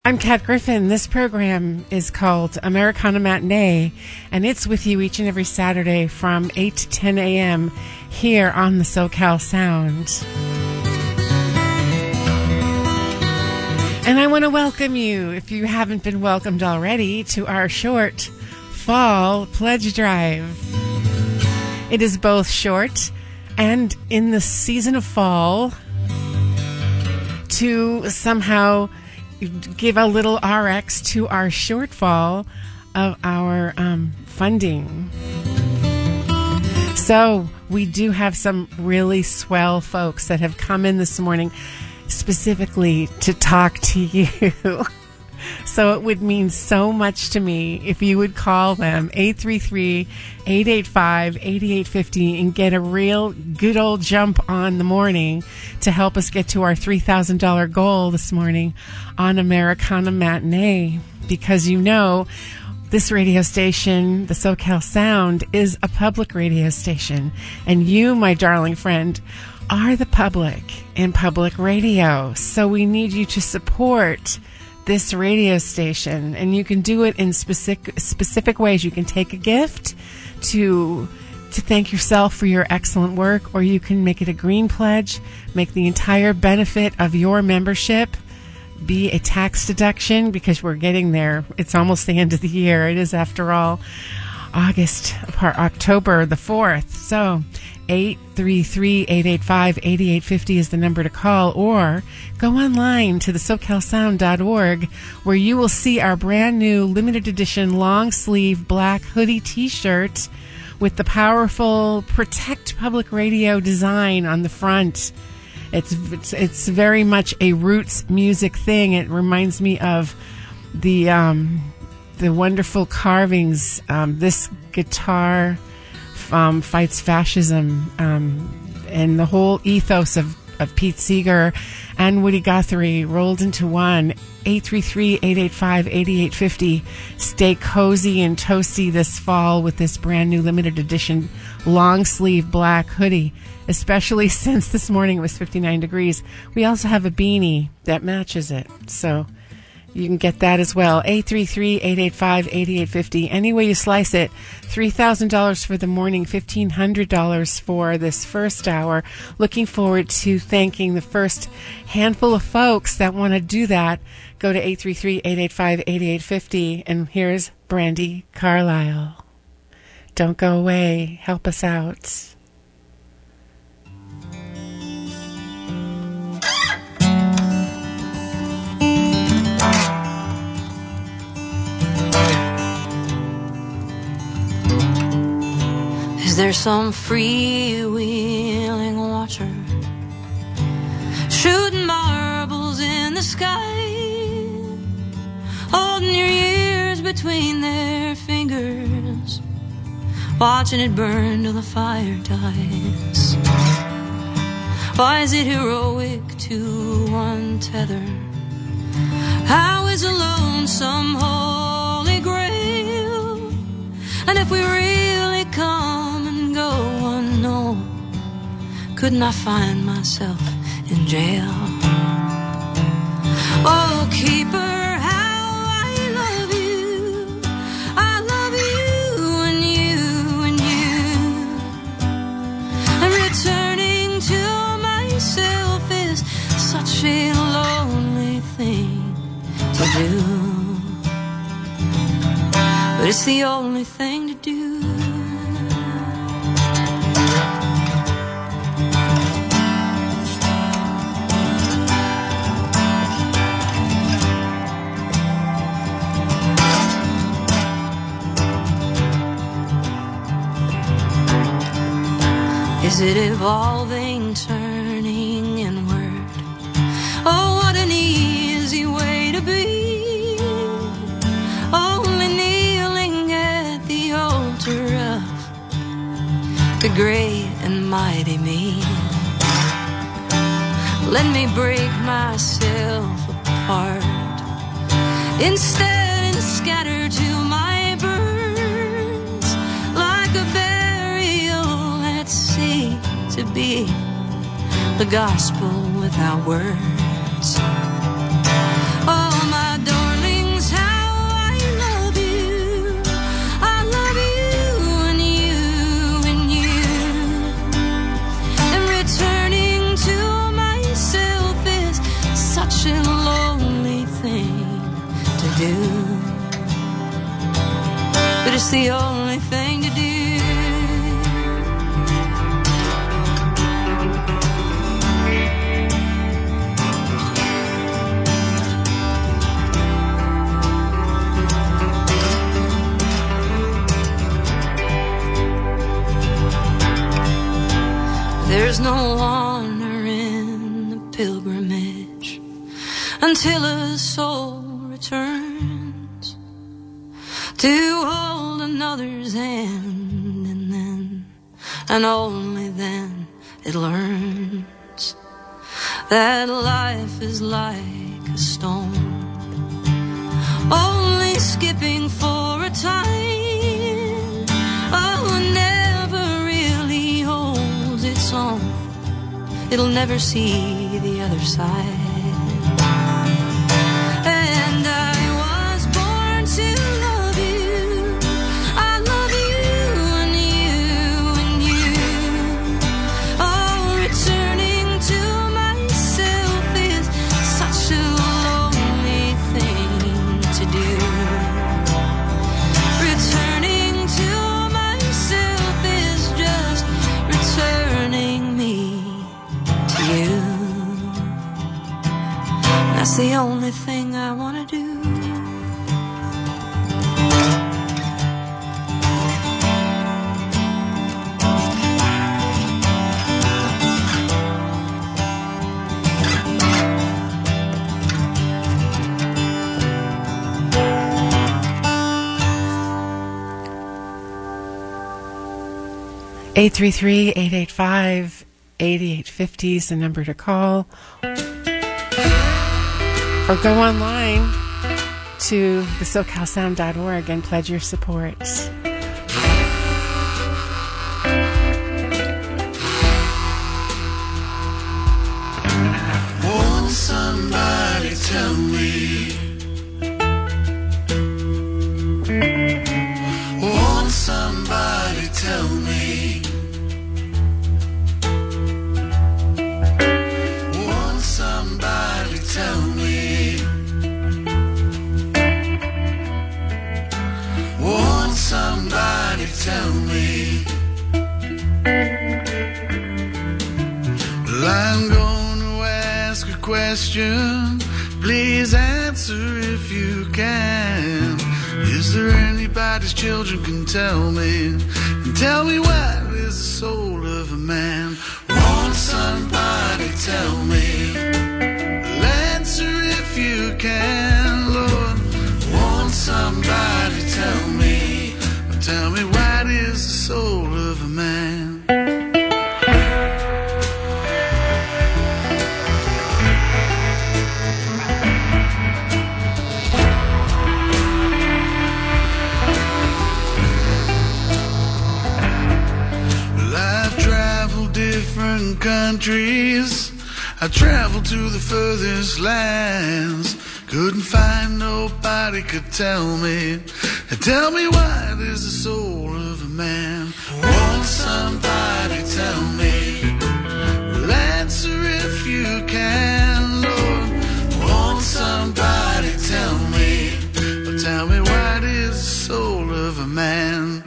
I'm Kat Griffin. This program is called Americana Matinee, and it's with you each and every Saturday from 8 to 10 a.m. here on the SoCal Sound. And I want to welcome you, if you haven't been welcomed already, to our short fall pledge drive. It is both short and in the season of fall to somehow give a little RX to our shortfall of our funding. So we do have some really swell folks that have come in this morning specifically to talk to you. So it would mean so much to me if you would call them 833-885-8850 and get a real good old jump on the morning to help us get to our $3,000 goal this morning on Americana Matinee. Because you know, this radio station, the SoCal Sound, is a public radio station. And you, my darling friend, are the public in public radio. So we need you to support this radio station, and you can do it in specific ways. You can take a gift to thank yourself for your excellent work, or you can make it a green pledge, make the entire benefit of your membership be a tax deduction, because we're getting there. It's almost the end of the year. It is, after all, October the 4th. So 833-885-8850 is the number to call, or go online to the SoCalSound.org, where you will see our brand new limited edition long sleeve black hoodie t-shirt with the powerful Protect Public Radio design on the front. It's very much a roots music thing. It reminds me of the wonderful carvings. This guitar fights fascism, and the whole ethos of Pete Seeger and Woody Guthrie rolled into one. 833-885-8850. Stay cozy and toasty this fall with this brand new limited edition long sleeve black hoodie, especially since this morning it was 59 degrees. We also have a beanie that matches it, so you can get that as well. 833-885-8850. Any way you slice it, $3,000 for the morning, $1,500 for this first hour. Looking forward to thanking the first handful of folks that want to do that. Go to 833-885-8850. And here's Brandi Carlile. Don't go away. Help us out. Is there some freewheeling watcher shooting marbles in the sky, holding your ears between their fingers, watching it burn till the fire dies? Why is it heroic to untether? How is a lonesome holy grail? And if we really come and go unknown, couldn't I find myself in jail? Oh, keeper, how I love you. I love you and you and you. And returning to myself is such a lonely thing to do, but it's the only thing to do. Is it evolving, turning inward? Oh, what an easy way to be. Only kneeling at the altar of the great and mighty me. Let me break myself apart instead and scatter to my birds like a burial at sea, to be the gospel without words. Oh, my daughter, do, but it's the only thing to do. There's no honor in the pilgrimage until a soul returns to hold another's hand, and then, and only then, it learns that life is like a stone, only skipping for a time. Oh, never really holds its own. It'll never see the other side. And I was born to love you. I love you and you and you. Oh, returning to myself is such a lonely thing to do. Returning to myself is just returning me to you. That's the only thing I want to do. Eight 8850 is the number to call, or go online to the SoCalSound.org and pledge your support. Won't somebody tell me? Won't somebody tell me? Won't somebody tell me? Won't somebody tell me? Well, I'm gonna ask a question. Please answer if you can. Is there anybody's children can tell me? And tell me what is the soul of a man? Won't somebody tell me? Well, answer if you can, Lord. Won't somebody tell me? Tell me what is the soul of a man? Well, I've traveled different countries. I traveled to the furthest lands. Couldn't find nobody could tell me. Tell me what is the soul of a man? Won't somebody tell me? Well, answer if you can, Lord. Won't somebody tell me? Well, tell me what is the soul of a man?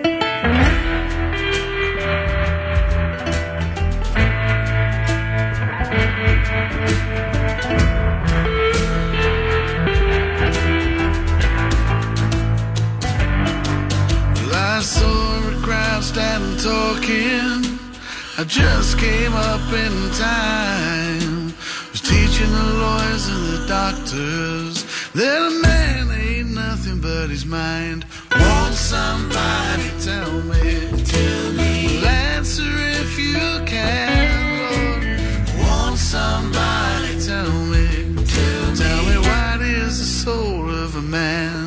I saw a crowd standing talking. I just came up in time. Was teaching the lawyers and the doctors that a man ain't nothing but his mind. Won't somebody tell me? Tell me. Well, answer if you can, Lord. Won't somebody tell me? Tell me what is the soul of a man?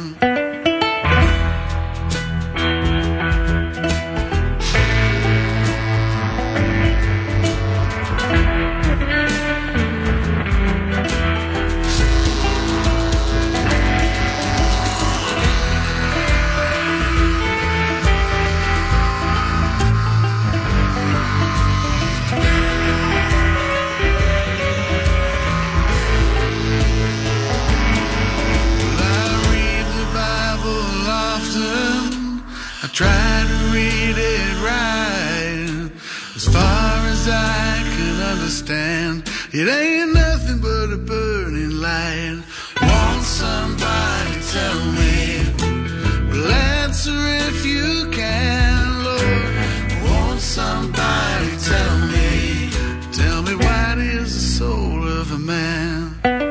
Well, I try to read it right. As far as I can understand, it ain't nothing but a burning light. Won't somebody tell me? Well, answer if you can, Lord. Won't somebody tell me? Tell me, what is the soul of a man?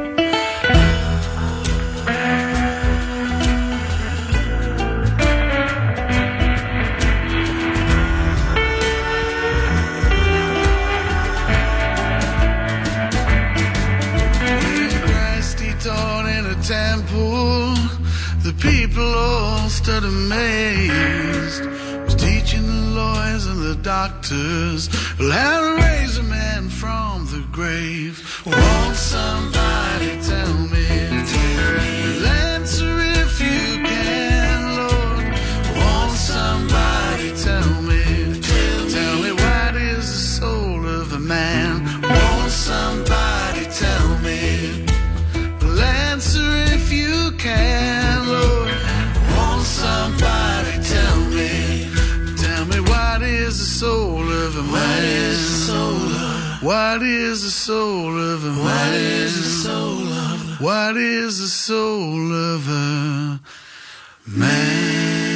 Temple, the people all stood amazed. Was teaching the lawyers and the doctors how to raise a man from the grave. Won't somebody tell me? Well, answer if you can, Lord. Won't somebody tell me? Tell me, what is the soul of a man? Won't somebody tell me? Answer if you can, Lord. Won't somebody tell me? Tell me, what is the soul of a man? What is the soul of? What is the soul of a man? What is the soul of? What is the soul of a man?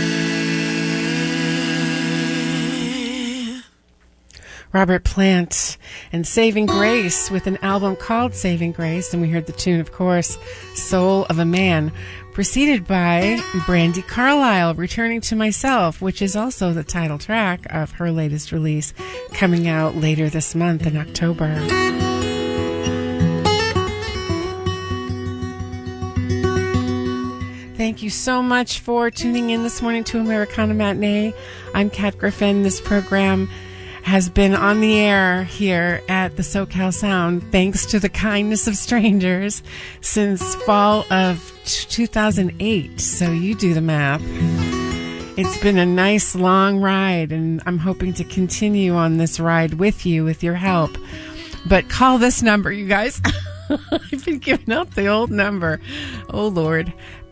Robert Plant and Saving Grace with an album called Saving Grace, and we heard the tune, of course, Soul of a Man, preceded by Brandi Carlile, Returning to Myself, which is also the title track of her latest release, coming out later this month in October. Thank you so much for tuning in this morning to Americana Matinee. I'm Kat Griffin. This program has been on the air here at the SoCal Sound, thanks to the kindness of strangers, since fall of 2008. So you do the math. It's been a nice long ride, and I'm hoping to continue on this ride with you, with your help. But call this number, you guys. I've been giving out the old number. Oh, Lord.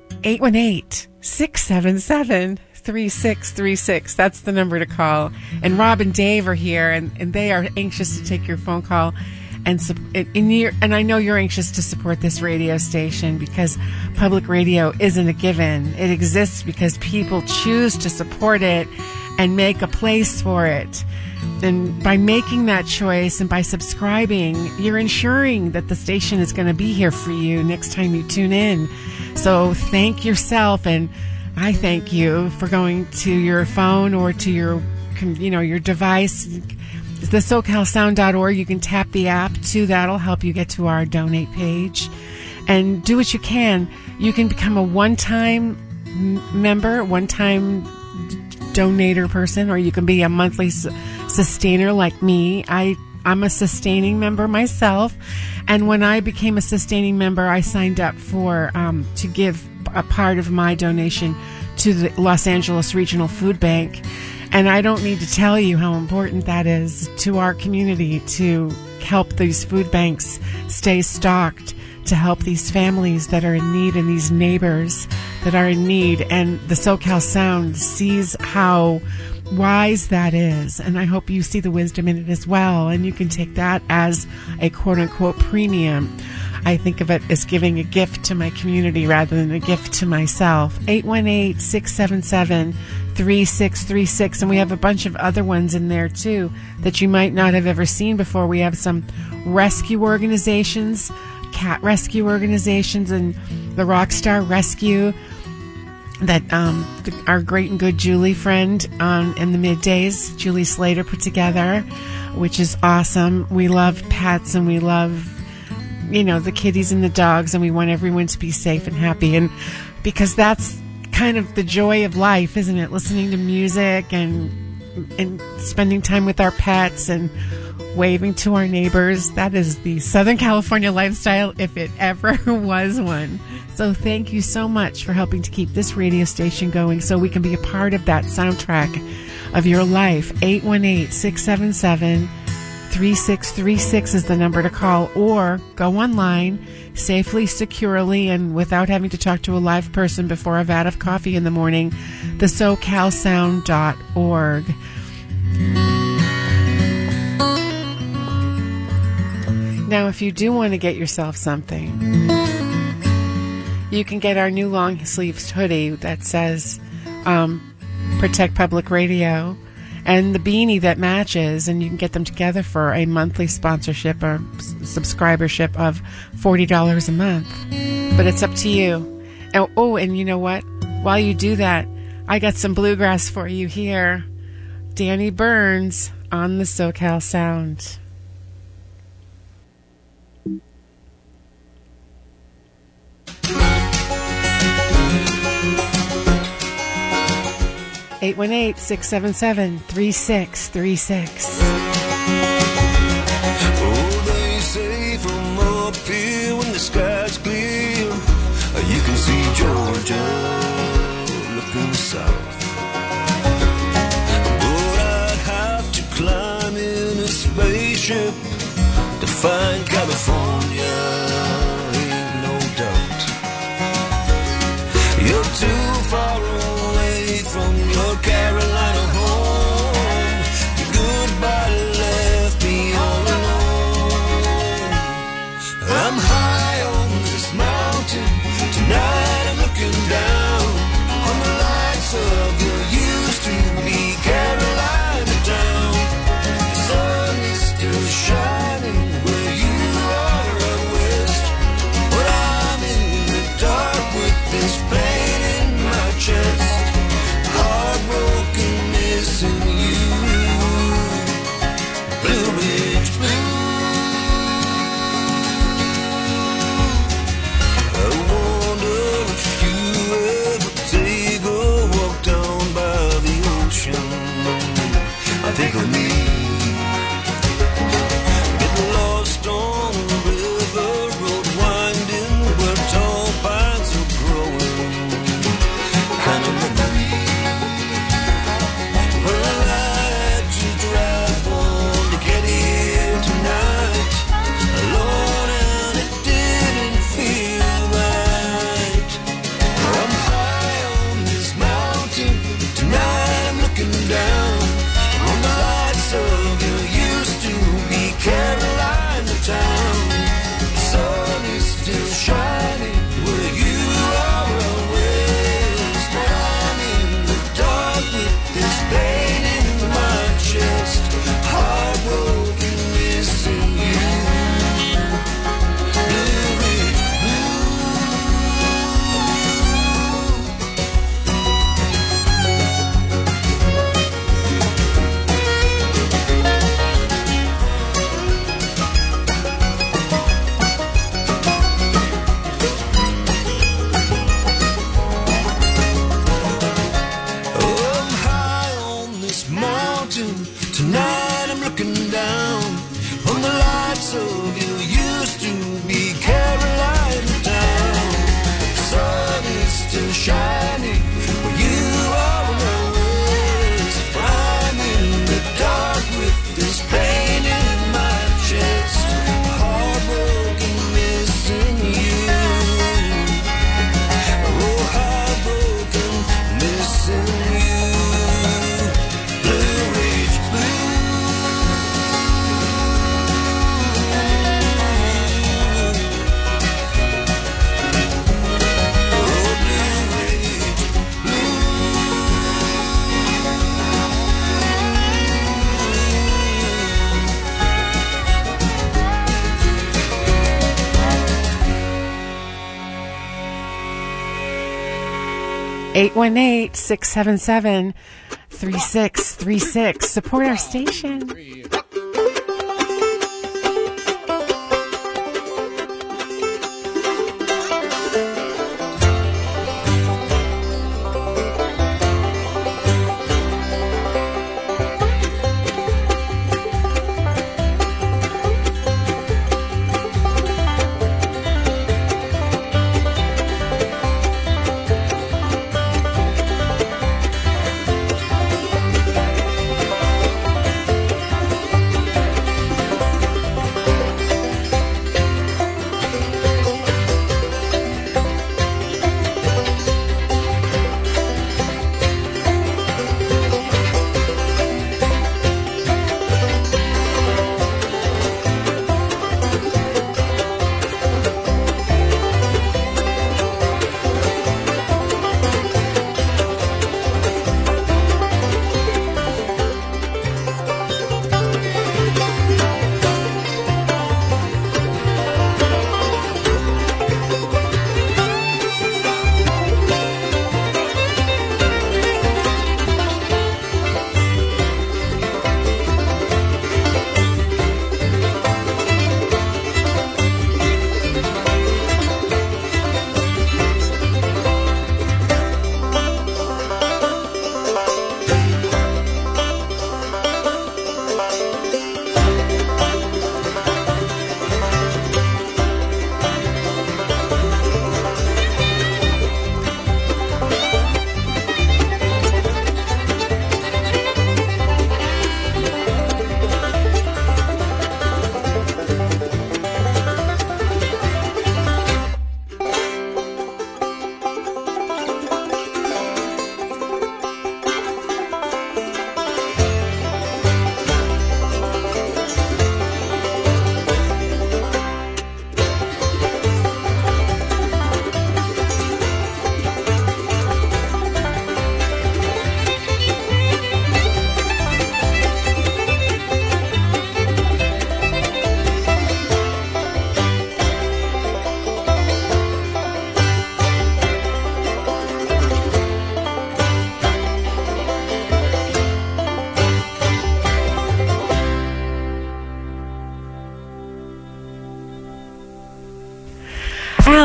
818-677-3636. That's the number to call. And Rob and Dave are here, and they are anxious to take your phone call. And I know you're anxious to support this radio station, because public radio isn't a given. It exists because people choose to support it and make a place for it. And by making that choice and by subscribing, you're ensuring that the station is going to be here for you next time you tune in. So thank yourself, and I thank you for going to your phone or to your device. The SoCalSound.org. You can tap the app too. That'll help you get to our donate page. And do what you can. You can become a one-time member, one-time donator person, or you can be a monthly sustainer like me. I'm a sustaining member myself, and when I became a sustaining member, I signed up for to give a part of my donation to the Los Angeles Regional Food Bank. And I don't need to tell you how important that is to our community, to help these food banks stay stocked, to help these families that are in need and these neighbors that are in need. And the SoCal Sound sees how wise that is, and I hope you see the wisdom in it as well, and you can take that as a quote-unquote premium. I think of it as giving a gift to my community rather than a gift to myself. 818-677-3636, and we have a bunch of other ones in there too that you might not have ever seen before. We have some rescue organizations, cat rescue organizations, and the Rockstar Rescue that our great and good Julie friend in the middays, Julie Slater, put together, which is awesome. We love pets, and we love, the kitties and the dogs, and we want everyone to be safe and happy. And because that's kind of the joy of life, isn't it? Listening to music and spending time with our pets and waving to our neighbors. That is the Southern California lifestyle, if it ever was one. So thank you so much for helping to keep this radio station going so we can be a part of that soundtrack of your life. 818-677-3636. 3636 is the number to call, or go online safely, securely, and without having to talk to a live person before a vat of coffee in the morning, the SoCalSound.org. Now, if you do want to get yourself something, you can get our new long-sleeved hoodie that says Protect Public Radio, and the beanie that matches, and you can get them together for a monthly sponsorship or subscribership of $40 a month. But it's up to you. Oh, and you know what? While you do that, I got some bluegrass for you here. Danny Burns on the SoCal Sound. 818-677-3636. Oh, they say from up here when the sky's clear, you can see Georgia looking south. But I'd have to climb in a spaceship to find California, ain't no doubt. You're too far away from your Carolina home. Your goodbye left me all alone. I'm high on this mountain. Tonight I'm looking down on the lights of your used to be Carolina town. The sun is still shining where you are out west, but I'm in the dark with this pain in my chest. Heartbroken, missing you. Blue Ridge Blue. I wonder if you ever take a walk down by the ocean. I think of me. Get lost on the river road winding where tall pines are growing. Kind of memory. Well, I had to drive on to get here tonight, alone, and it didn't feel right. I'm high on this mountain, tonight I'm looking down on the lights of your used to be Carolina town. The sun is still shining where you are out west, but I'm in the dark with this pain in my chest. Heartbroken, missing you. Blue Ridge I'm high on this mountain. Tonight I'm looking down on the lights of your used to be Carolina town. The sun is still shining where you are always. I'm in the dark with this pain in my chest. Heartbroken, missing you. Oh, heartbroken, missing you. Blue Ridge Blue. Oh, Blue Ridge Blue. 818-677-3636. Support our station.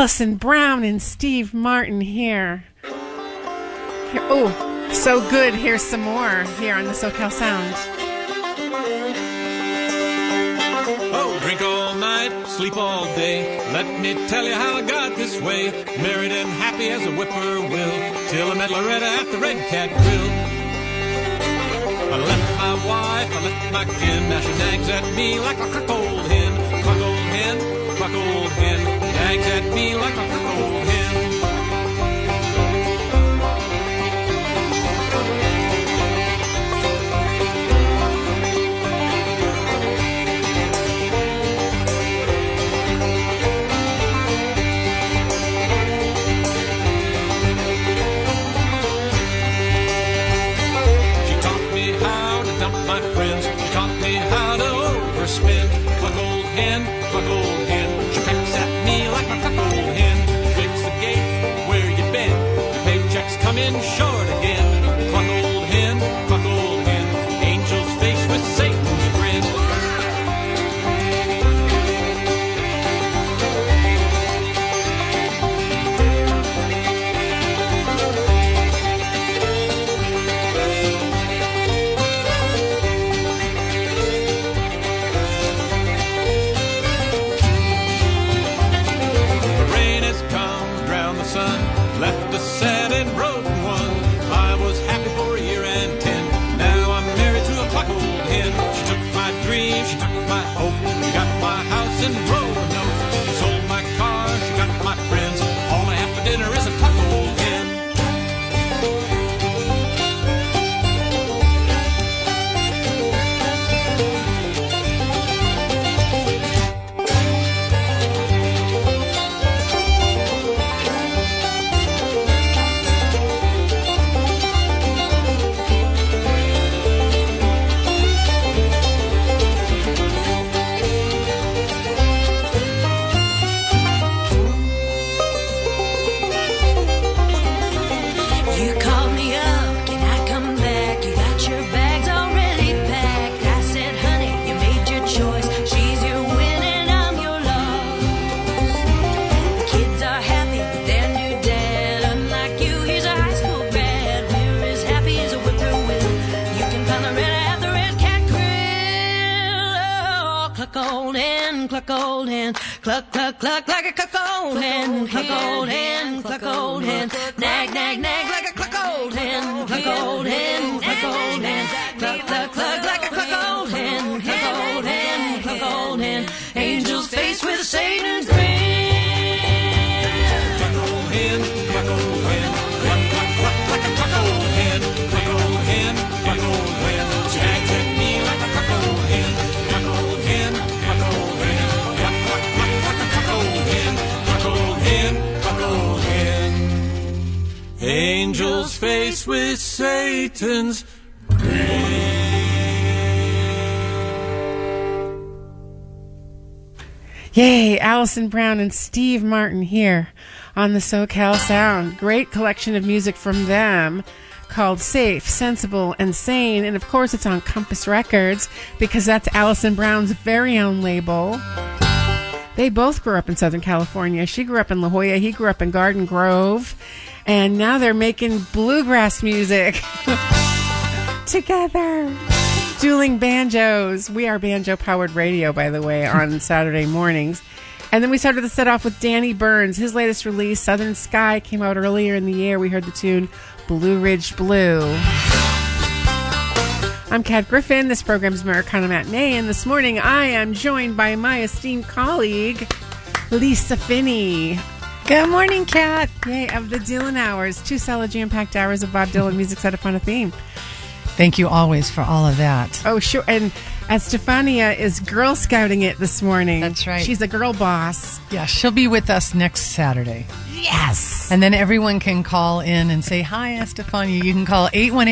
Allison Brown and Steve Martin here. Oh, so good. Here's some more here on the SoCal Sound. Oh, drink all night, sleep all day. Let me tell you how I got this way. Married and happy as a whippoorwill, till I met Loretta at the Red Cat Grill. I left my wife, I left my kin. Now she nags at me like a cluck old hen. Cluck old hen, cluck old hen. Nags at me like a cluck old hen. My friends, she taught me how to overspend. Cluck old hen, cluck old hen. She pecks at me like a cluck old hen. Fix the gate where you been. The paychecks come in short again. Cluck old hen, cluck old hen. Angel's face with Satan's grin. Left us sad and broken one. I was happy for a year and 10. Now I'm married to a clock old hen. She took my dreams, she took my hope. She got my house and Roanoke. She sold my car, she got my friends. All I have for dinner is a clock old hen. Cluck old hen, cluck, cluck, cluck like a cluck old hen. Cluck old hen, cluck old hen. Nag, nag, nag like a cluck old hen. Cluck old hen, cluck old hen. Cluck, cluck, cluck like a cluck old hen. Cluck old hen, cluck old hen. Angel's face with Satan's grin. Cluck old hen, cluck old hen. Cluck, cluck, cluck like a cluck old hen. Cluck old hen, cluck old hen. She nags at me like a cluck old hen. Cluck old hen, cluck old hen. Cluck, cluck, cluck like a cluck old hen. Cluck old hen, cluck old hen. Angel's face with Satan's Yay, Allison Brown and Steve Martin here on the SoCal Sound. Great collection of music from them called Safe, Sensible, and Sane. And of course it's on Compass Records because that's Allison Brown's very own label. They both grew up in Southern California. She grew up in La Jolla. He grew up in Garden Grove. And now they're making bluegrass music together. Dueling banjos. We are banjo-powered radio, by the way, on Saturday mornings. And then we started the set off with Danny Burns. His latest release, Southern Sky, came out earlier in the year. We heard the tune Blue Ridge Blue. I'm Kat Griffin. This program is Americana Matinee. And this morning I am joined by my esteemed colleague, Lisa Finney. Good morning, Kat. Yay, of the Dylan Hours. 2 solid jam-packed hours of Bob Dylan music set upon a theme. Thank you always for all of that. Oh, sure. And Estefania is Girl Scouting it this morning. That's right. She's a girl boss. Yeah, she'll be with us next Saturday. Yes. And then everyone can call in and say, hi, Estefania. You can call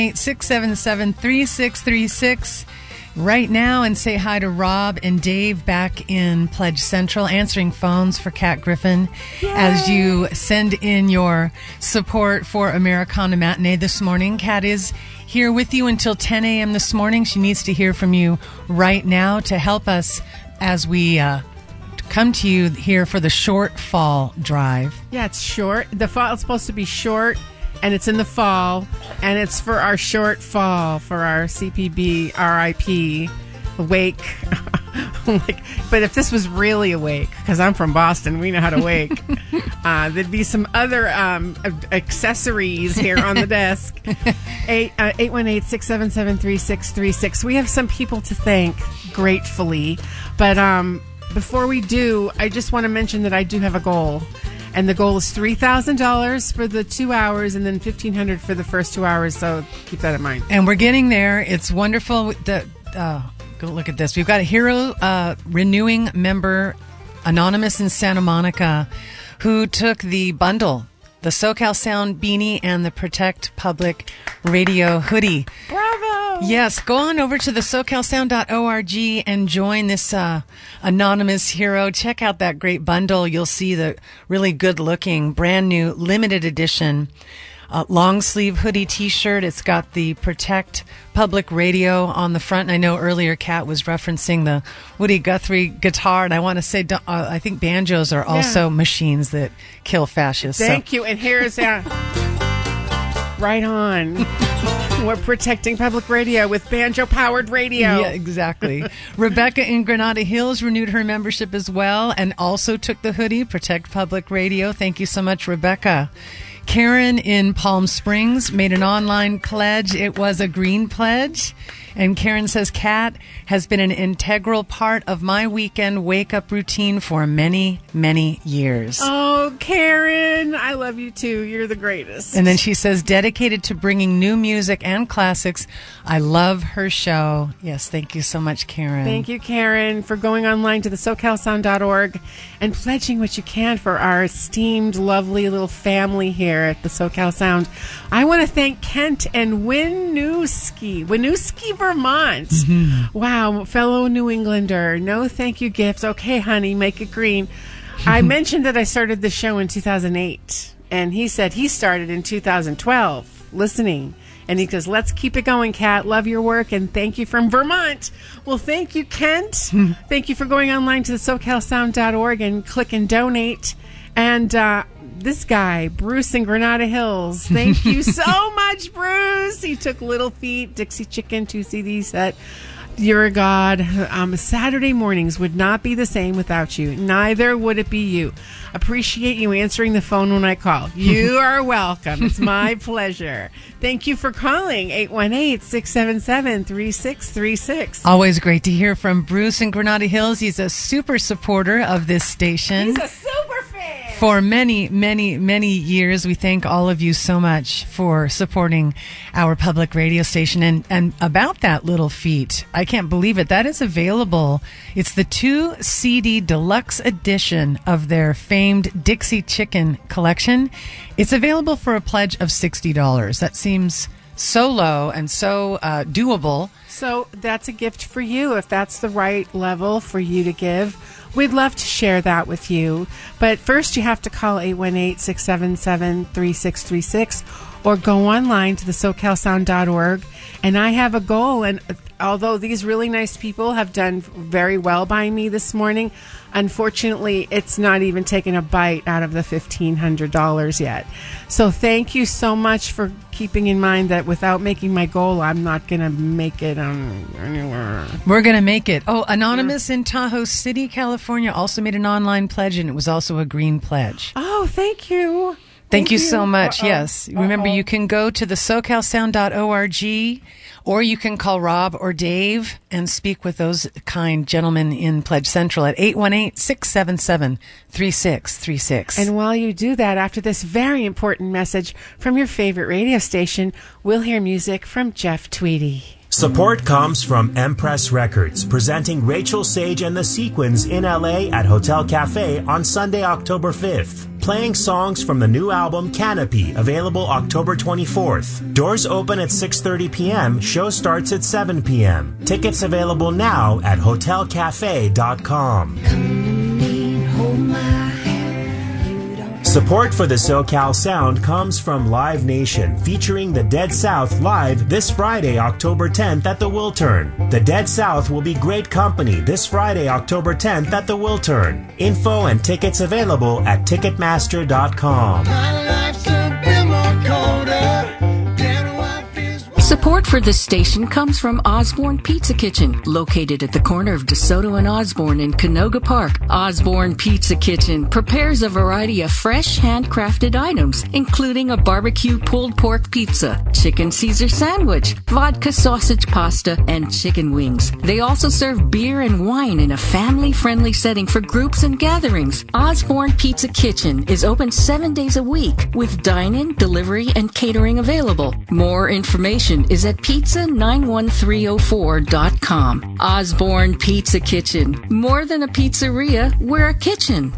818-677-3636 right now and say hi to Rob and Dave back in Pledge Central, answering phones for Kat Griffin. Yay. As you send in your support for Americana Matinee this morning. Kat is here with you until 10 a.m. this morning. She needs to hear from you right now to help us as we come to you here for the short fall drive. Yeah, it's short. The fall is supposed to be short, and it's in the fall, and it's for our short fall, for our CPB RIP wake. But if this was really a wake, because I'm from Boston, we know how to wake, there'd be some other accessories here on the desk. 818-677-3636. We have some people to thank, gratefully. But before we do, I just want to mention that I do have a goal. And the goal is $3,000 for the 2 hours and then $1,500 for the first 2 hours. So keep that in mind. And we're getting there. It's wonderful. Go look at this. We've got a Hero Renewing member, Anonymous in Santa Monica, who took the bundle, the SoCal Sound beanie and the Protect Public Radio hoodie. Bravo! Yes, go on over to the SoCalSound.org and join this Anonymous hero. Check out that great bundle. You'll see the really good-looking, brand-new, limited edition long sleeve hoodie t-shirt. It's got the Protect Public Radio on the front. And I know earlier Kat was referencing the Woody Guthrie guitar, and I want to say I think banjos are also machines that kill fascists. Thank you. And here's right on. We're protecting public radio with banjo-powered radio. Yeah, exactly. Rebecca in Granada Hills renewed her membership as well and also took the hoodie, Protect Public Radio. Thank you so much, Rebecca. Karen in Palm Springs made an online pledge. It was a green pledge. And Karen says, Kat has been an integral part of my weekend wake-up routine for many, many years. Oh, Karen, I love you too. You're the greatest. And then she says, dedicated to bringing new music and classics. I love her show. Yes, thank you so much, Karen. Thank you, Karen, for going online to the SoCalSound.org and pledging what you can for our esteemed, lovely little family here at the SoCal Sound. I want to thank Kent and Winooski, Vermont. Mm-hmm. Wow, fellow New Englander. No thank you gifts. Okay, honey, make it green. I mentioned that I started the show in 2008, and he said he started in 2012 listening. And he goes, let's keep it going, Kat. Love your work, and thank you from Vermont. Well, thank you, Kent. Thank you for going online to the SoCalSound.org and click and donate. And this guy, Bruce in Granada Hills, thank you so much, Bruce. He took Little Feat, Dixie Chicken, 2 CD set. You're a god. Saturday mornings would not be the same without you. Neither would it be you. Appreciate you answering the phone when I call. You are welcome. It's my pleasure. Thank you for calling 818-677-3636. Always great to hear from Bruce in Granada Hills. He's a super supporter of this station. He's a super fan. For many, many, many years. We thank all of you so much for supporting our public radio station. And about that Little Feat, I can't believe it. That is available. It's the 2 CD deluxe edition of their famed Dixie Chicken collection. It's available for a pledge of $60. That seems so low and so doable. So that's a gift for you if that's the right level for you to give. We'd love to share that with you. But first you have to call 818-677-3636 or go online to the SoCalSound.org. And I have a goal, and although these really nice people have done very well by me this morning, unfortunately, it's not even taken a bite out of the $1,500 yet. So thank you so much for keeping in mind that without making my goal, I'm not going to make it anywhere. We're going to make it. Oh, Anonymous in Tahoe City, California also made an online pledge, and it was also a green pledge. Oh, thank you. Thank you so much. Yes. Remember, you can go to the SoCalSound.org, or you can call Rob or Dave and speak with those kind gentlemen in Pledge Central at 818-677-3636. And while you do that, after this very important message from your favorite radio station, we'll hear music from Jeff Tweedy. Support comes from Empress Records, presenting Rachel Sage and the Sequins in LA at Hotel Cafe on Sunday, October 5th. Playing songs from the new album Canopy, available October 24th. Doors open at 6:30 p.m., show starts at 7 p.m. Tickets available now at hotelcafe.com. Support for the SoCal Sound comes from Live Nation, featuring the Dead South live this Friday, October 10th at the Wiltern. The Dead South will be great company this Friday, October 10th at the Wiltern. Info and tickets available at Ticketmaster.com. Support for this station comes from Osborne Pizza Kitchen, located at the corner of DeSoto and Osborne in Canoga Park. Osborne Pizza Kitchen prepares a variety of fresh, handcrafted items, including a barbecue pulled pork pizza, chicken Caesar sandwich, vodka sausage pasta, and chicken wings. They also serve beer and wine in a family-friendly setting for groups and gatherings. Osborne Pizza Kitchen is open 7 days a week with dine-in, delivery, and catering available. More information is at pizza91304.com. Osborne Pizza Kitchen. More than a pizzeria, we're a kitchen.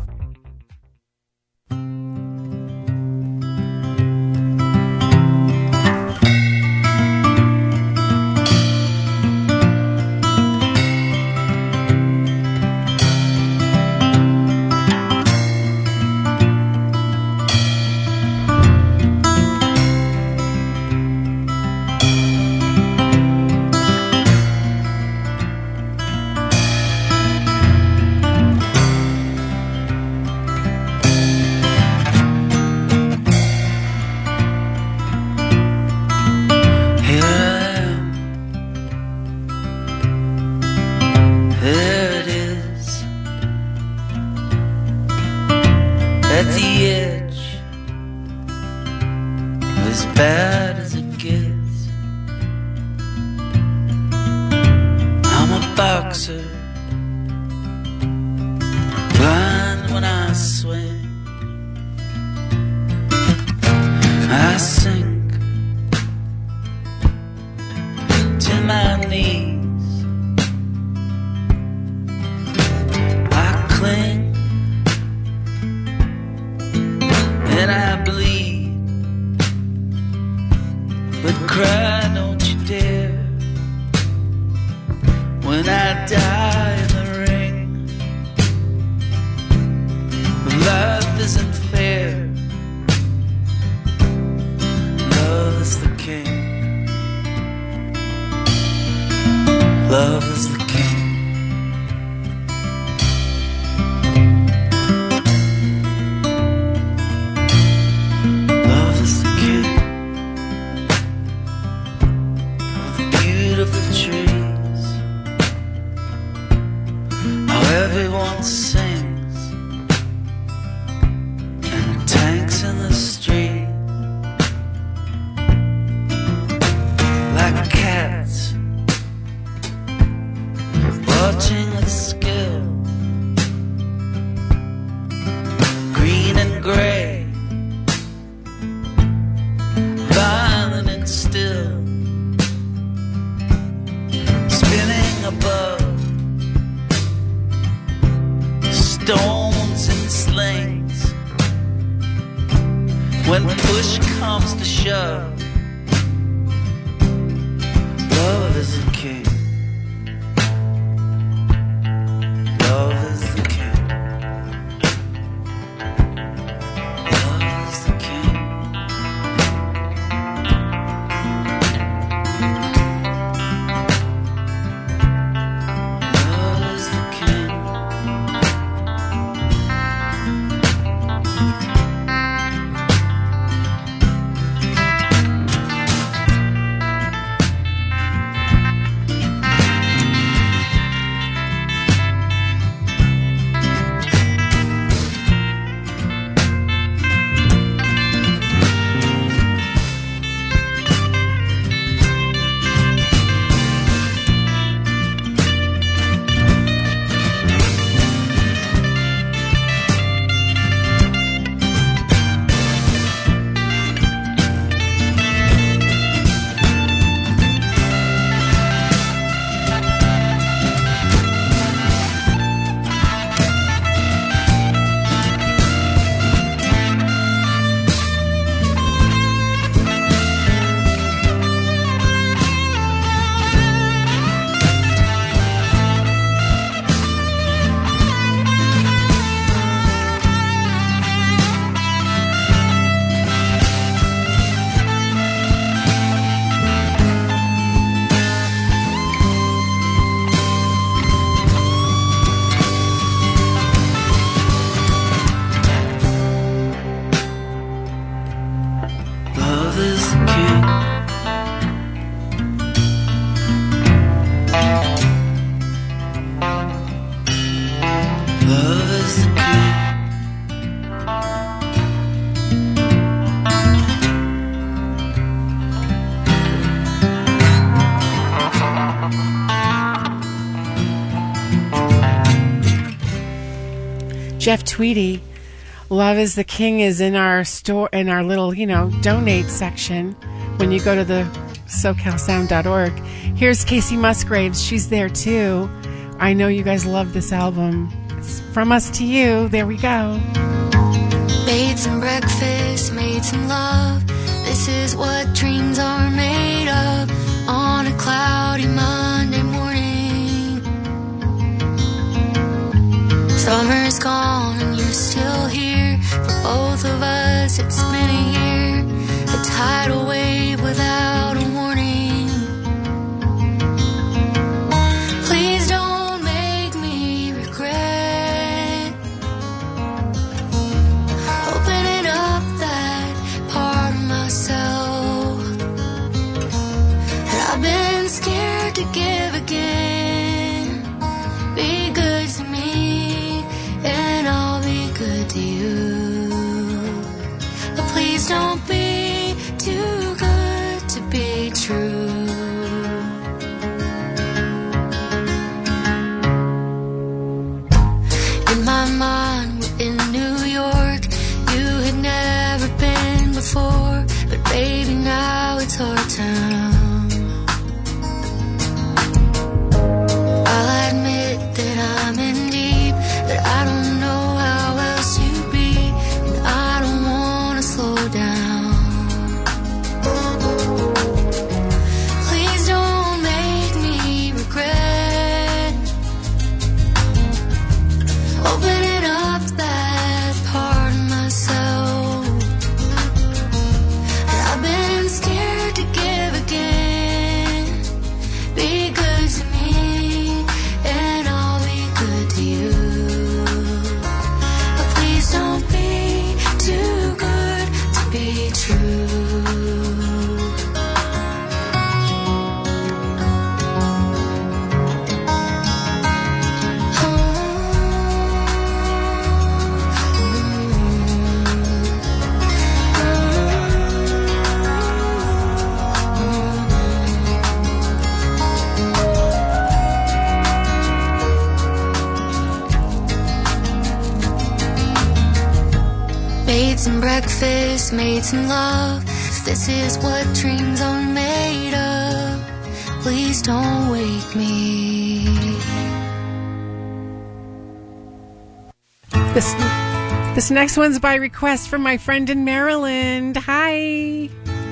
Jeff Tweedy, Love is the King is in our store, in our little, donate section when you go to the SoCalSound.org. Here's Casey Musgraves. She's there too. I know you guys love this album. It's from us to you. There we go. Made some breakfast, made some love. This is what dreams are made of. On a cloudy Monday morning, summer's gone and you're still here. For both of us it's been a year. A tidal wave without a warning. Please don't make me regret opening up that part of myself that I've been scared to give again. Be good to me and I'll be good to you. But please don't be too good to be true. In my mind, we're in New York. You had never been before, but baby, now it's our town. I'll admit that I'm in deep, that I don't know how else you'd be, and I don't wanna slow down. Please don't make me regret opening up that part of myself that I've been scared to give again. Be good to me and I'll be good to you. But please don't be too good to be true. Made some breakfast, made some love. If this is what dreams are made of, please don't wake me. This next one's by request from my friend in Maryland. Hi.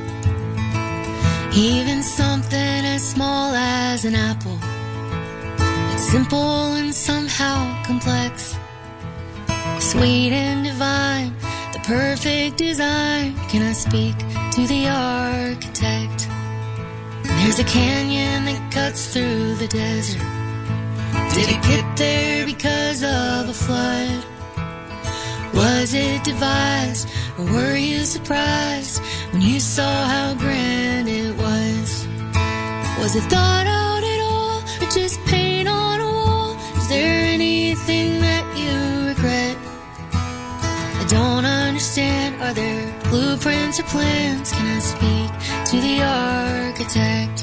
Even something as small as an apple, it's simple and somehow complex, sweet and divine, the perfect design. Can I speak to the architect? There's a canyon that cuts through the desert. Did it get there because of a flood? Was it devised, or were you surprised when you saw how grand it was? Was it thought out at all, or just paint on a wall? Is there anything that you regret? I don't understand. Are there blueprints or plans? Can I speak to the architect?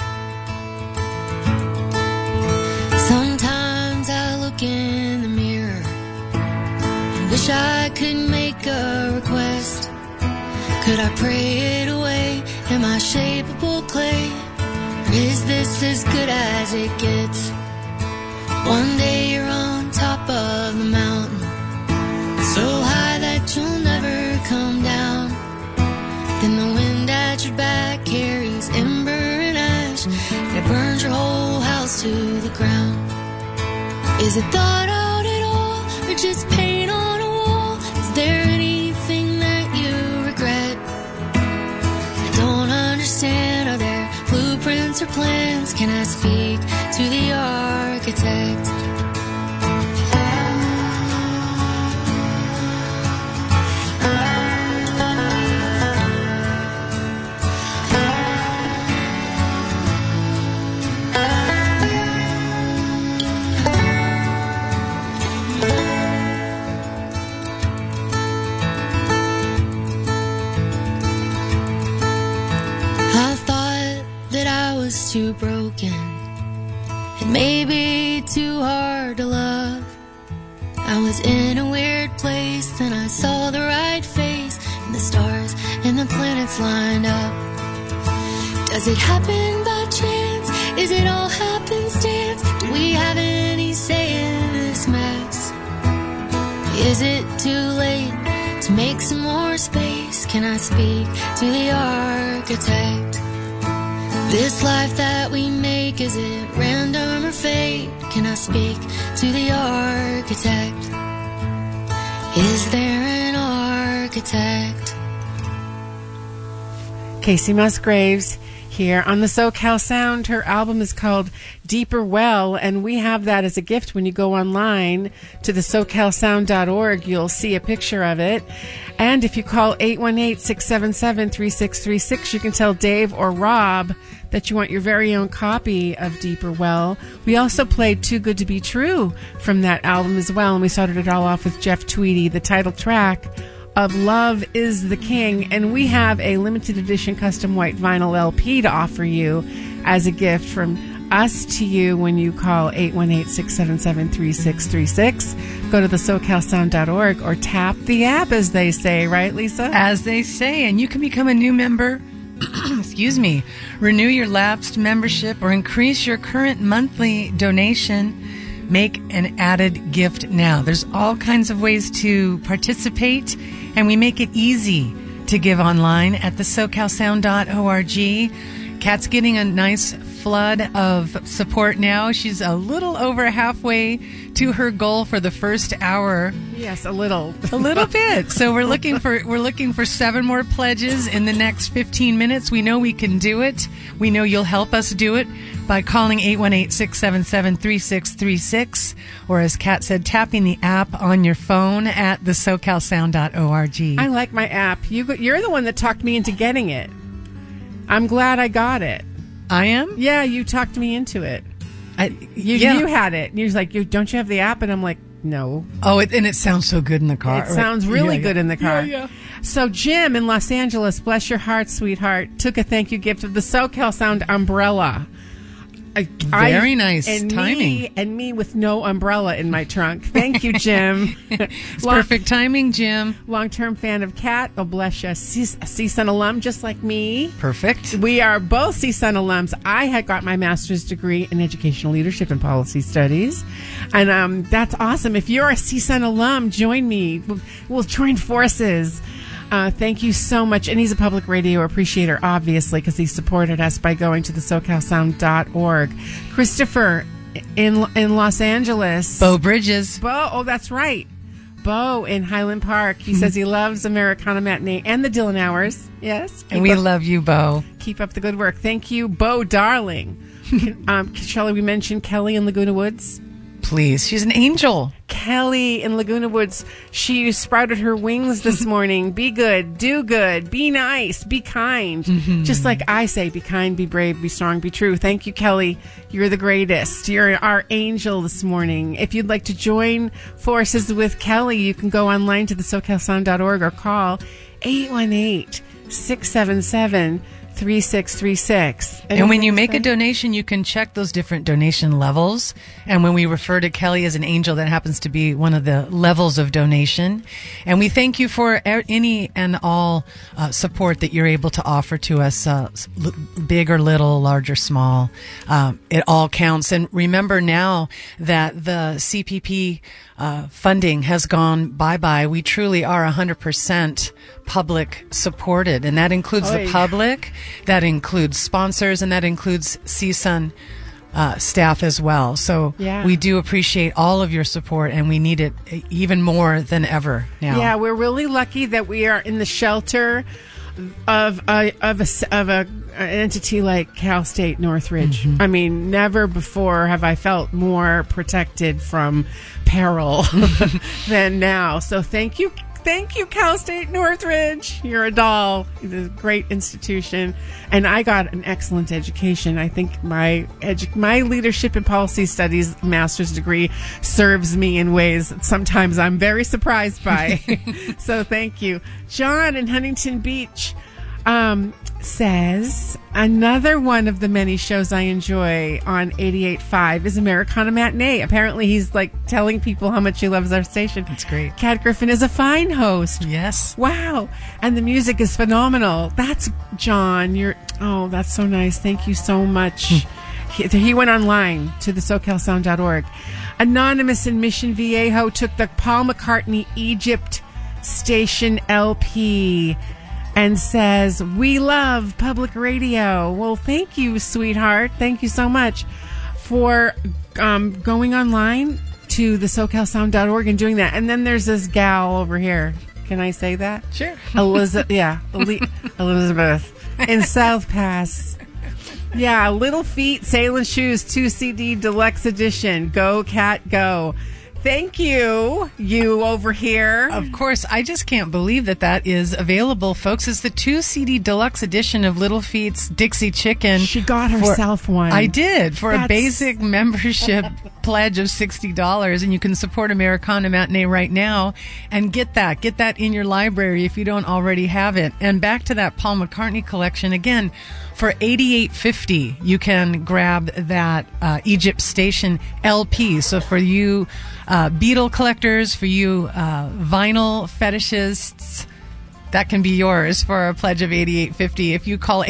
Sometimes I look in the mirror and wish I could make a request. Could I pray it away? Am I shapeable clay? Or is this as good as it gets? One day you're on top of the mountain, so high that you'll never come down. Then the wind at your back carries ember and ash that burns your whole house to the ground. Is it thought out at all, or just paint on a wall? Is there anything that you regret? I don't understand. Are there blueprints or plans? Can I speak to the architect? Too broken, it may be too hard to love. I was in a weird place place, and I saw the right face, and the stars and the planets lined up. Does it happen by chance? Is it all happenstance? Do we have any say in this mess? Is it too late to make some more space? Can I speak to the architect? This life that we make, is it random or fate? Can I speak to the architect? Is there an architect? Casey Musgraves here on the SoCal Sound. Her album is called Deeper Well, and we have that as a gift. When you go online to the SoCalSound.org, you'll see a picture of it. And if you call 818-677-3636, you can tell Dave or Rob that you want your very own copy of Deeper Well. We also played Too Good to Be True from that album as well, and we started it all off with Jeff Tweedy, the title track of Love is the King. And we have a limited edition custom white vinyl LP to offer you as a gift from us to you when you call 818-677-3636. Go to the SoCalSound.org or tap the app, as they say, right, Lisa? As they say, and you can become a new member. Excuse me. Renew your lapsed membership or increase your current monthly donation. Make an added gift now. There's all kinds of ways to participate, and we make it easy to give online at the SoCalSound.org. Kat's getting a nice flood of support now. She's a little over halfway to her goal for the first hour. Yes, a little bit. So we're looking for 7 more pledges in the next 15 minutes. We know we can do it. We know you'll help us do it by calling 818-677-3636, or as Kat said, tapping the app on your phone at the SoCalSound.org. I like my app. You're the one that talked me into getting it. I'm glad I got it. I am? Yeah, you talked me into it. You had it. And you was like, don't you have the app? And I'm like, no. Oh, and it sounds so good in the car. It sounds really good in the car. Yeah. So Jim in Los Angeles, bless your heart, sweetheart, took a thank you gift of the SoCal Sound umbrella. Very nice timing. Me with no umbrella in my trunk. Thank you, Jim. It's perfect timing, Jim. Long-term fan of Kat. Oh, bless you. CSUN alum, just like me. Perfect. We are both CSUN alums. I had got my master's degree in educational leadership and policy studies. And that's awesome. If you're a CSUN alum, join me. We'll join forces. Thank you so much. And he's a public radio appreciator, obviously, because he supported us by going to the SoCalSound.org. Christopher in Los Angeles. Bo Bridges. Oh, that's right. Bo in Highland Park. He says he loves Americana Matinee and the Dylan Hours. Yes. And we love you, Bo. Keep up the good work. Thank you, Bo, darling. Shall we mention Kelly in Laguna Woods? Please. She's an angel. Kelly in Laguna Woods, she sprouted her wings this morning. Be good, do good, be nice, be kind. Mm-hmm. Just like I say, be kind, be brave, be strong, be true. Thank you, Kelly. You're the greatest. You're our angel this morning. If you'd like to join forces with Kelly, you can go online to the SoCalSound.org or call 818-677-3636. And when you make a donation, you can check those different donation levels. And when we refer to Kelly as an angel, that happens to be one of the levels of donation. And we thank you for any and all support that you're able to offer to us, big or little, large or small. It all counts. And remember now that the CPP funding has gone bye-bye. We truly are 100% public supported, and that includes the public, that includes sponsors, and that includes CSUN staff as well. So we do appreciate all of your support, and we need it even more than ever now. Yeah, we're really lucky that we are in the shelter of an entity like Cal State Northridge. Mm-hmm. I mean, never before have I felt more protected from peril than now. So thank you, Cal State Northridge. You're a doll. It's a great institution, and I got an excellent education. I think my leadership and policy studies master's degree serves me in ways that sometimes I'm very surprised by. So thank you, John in Huntington Beach. says, another one of the many shows I enjoy on 88.5 is Americana Matinee. Apparently he's like telling people how much he loves our station. That's great. Kat Griffin is a fine host. Yes. Wow. And the music is phenomenal. That's John. That's so nice. Thank you so much. He went online to the SoCalSound.org. Anonymous in Mission Viejo took the Paul McCartney Egypt station LP and says, we love public radio. Well, thank you, sweetheart. Thank you so much for going online to the SoCalSound.org and doing that. And then there's this gal over here. Can I say that? Sure. Elizabeth in South Pass. Yeah, Little Feet, Sailing Shoes, 2 CD Deluxe Edition. Go, Cat, go. Thank you, you over here. Of course, I just can't believe that is available, folks. It's the 2 CD Deluxe Edition of Little Feet's Dixie Chicken. She got herself one. I did, for a basic membership pledge of $60, and you can support Americana Matinee right now and get that in your library if you don't already have it. And back to that Paul McCartney collection again. For $88.50, you can grab that Egypt Station LP. So for you Beatle collectors, for you vinyl fetishists, that can be yours for a pledge of $88.50 if you call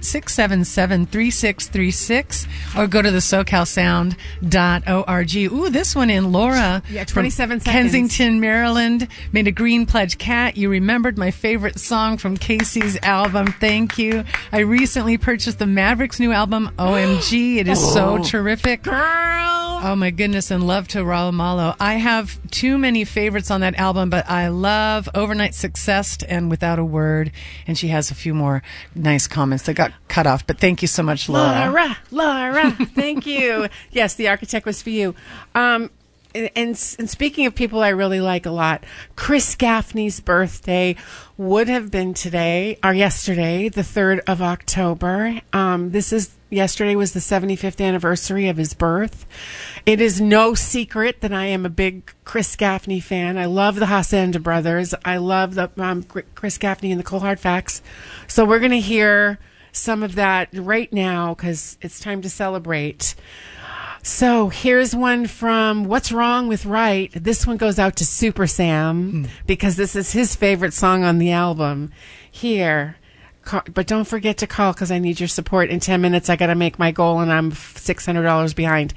818-677-3636 or go to the SoCalSound.org. Ooh, this one in Laura. Yeah, 27 from seconds. Kensington, Maryland, made a green pledge. Kat, you remembered my favorite song from Casey's album. Thank you. I recently purchased the Mavericks' new album, OMG. It is so terrific. Girl! Oh my goodness, and love to Raul Malo. I have too many favorites on that album, but I love Overnight Success and Without a Word. And she has a few more nice comments that got cut off. But thank you so much, Laura. Laura, thank you. Yes, The Architect was for you. And speaking of people I really like a lot, Chris Gaffney's birthday would have been today or yesterday, the 3rd of October. Yesterday was the 75th anniversary of his birth. It is no secret that I am a big Chris Gaffney fan. I love the Hacienda Brothers. I love the Chris Gaffney and the Cold Hard Facts. So we're going to hear some of that right now because it's time to celebrate. So here's one from What's Wrong with Right. This one goes out to Super Sam because this is his favorite song on the album. Here. But don't forget to call because I need your support. In 10 minutes, I got to make my goal, and I'm $600 behind.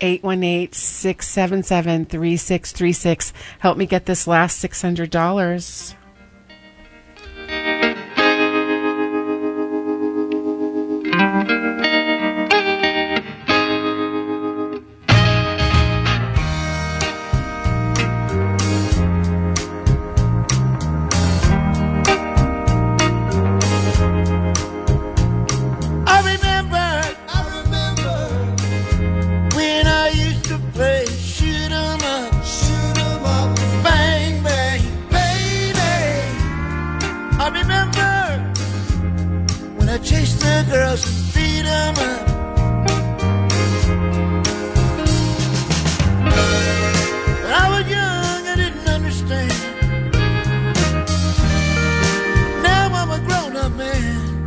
818-677-3636. Help me get this last $600. Chase the girls and beat 'em up. When I was young, I didn't understand. Now I'm a grown-up man.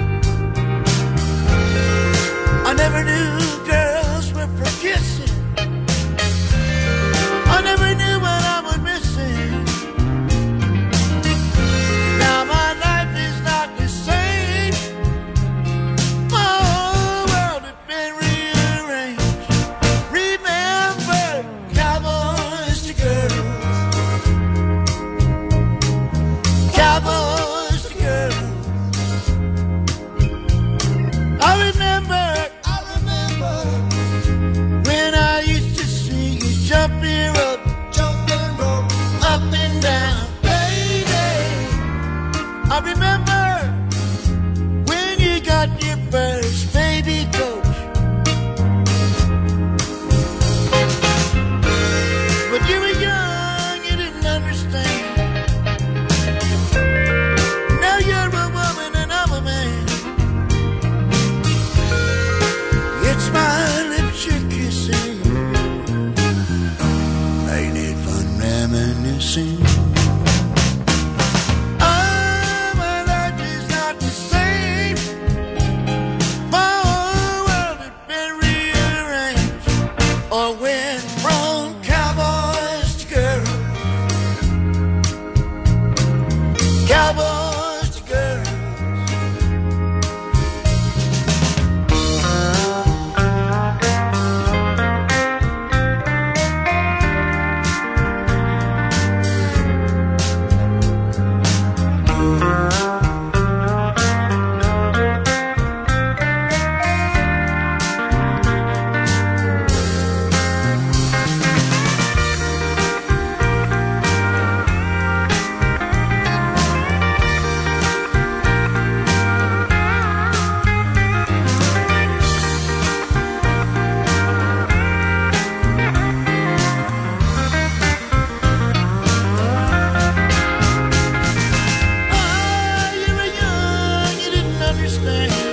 I never knew girls were for kissing. I never knew what I was missing. Now my life is not the same. I remember when you got your first baby coat. But you were young, you didn't understand. Now you're a woman and I'm a man. It's my lips you're kissing. Ain't it fun reminiscing? understand you.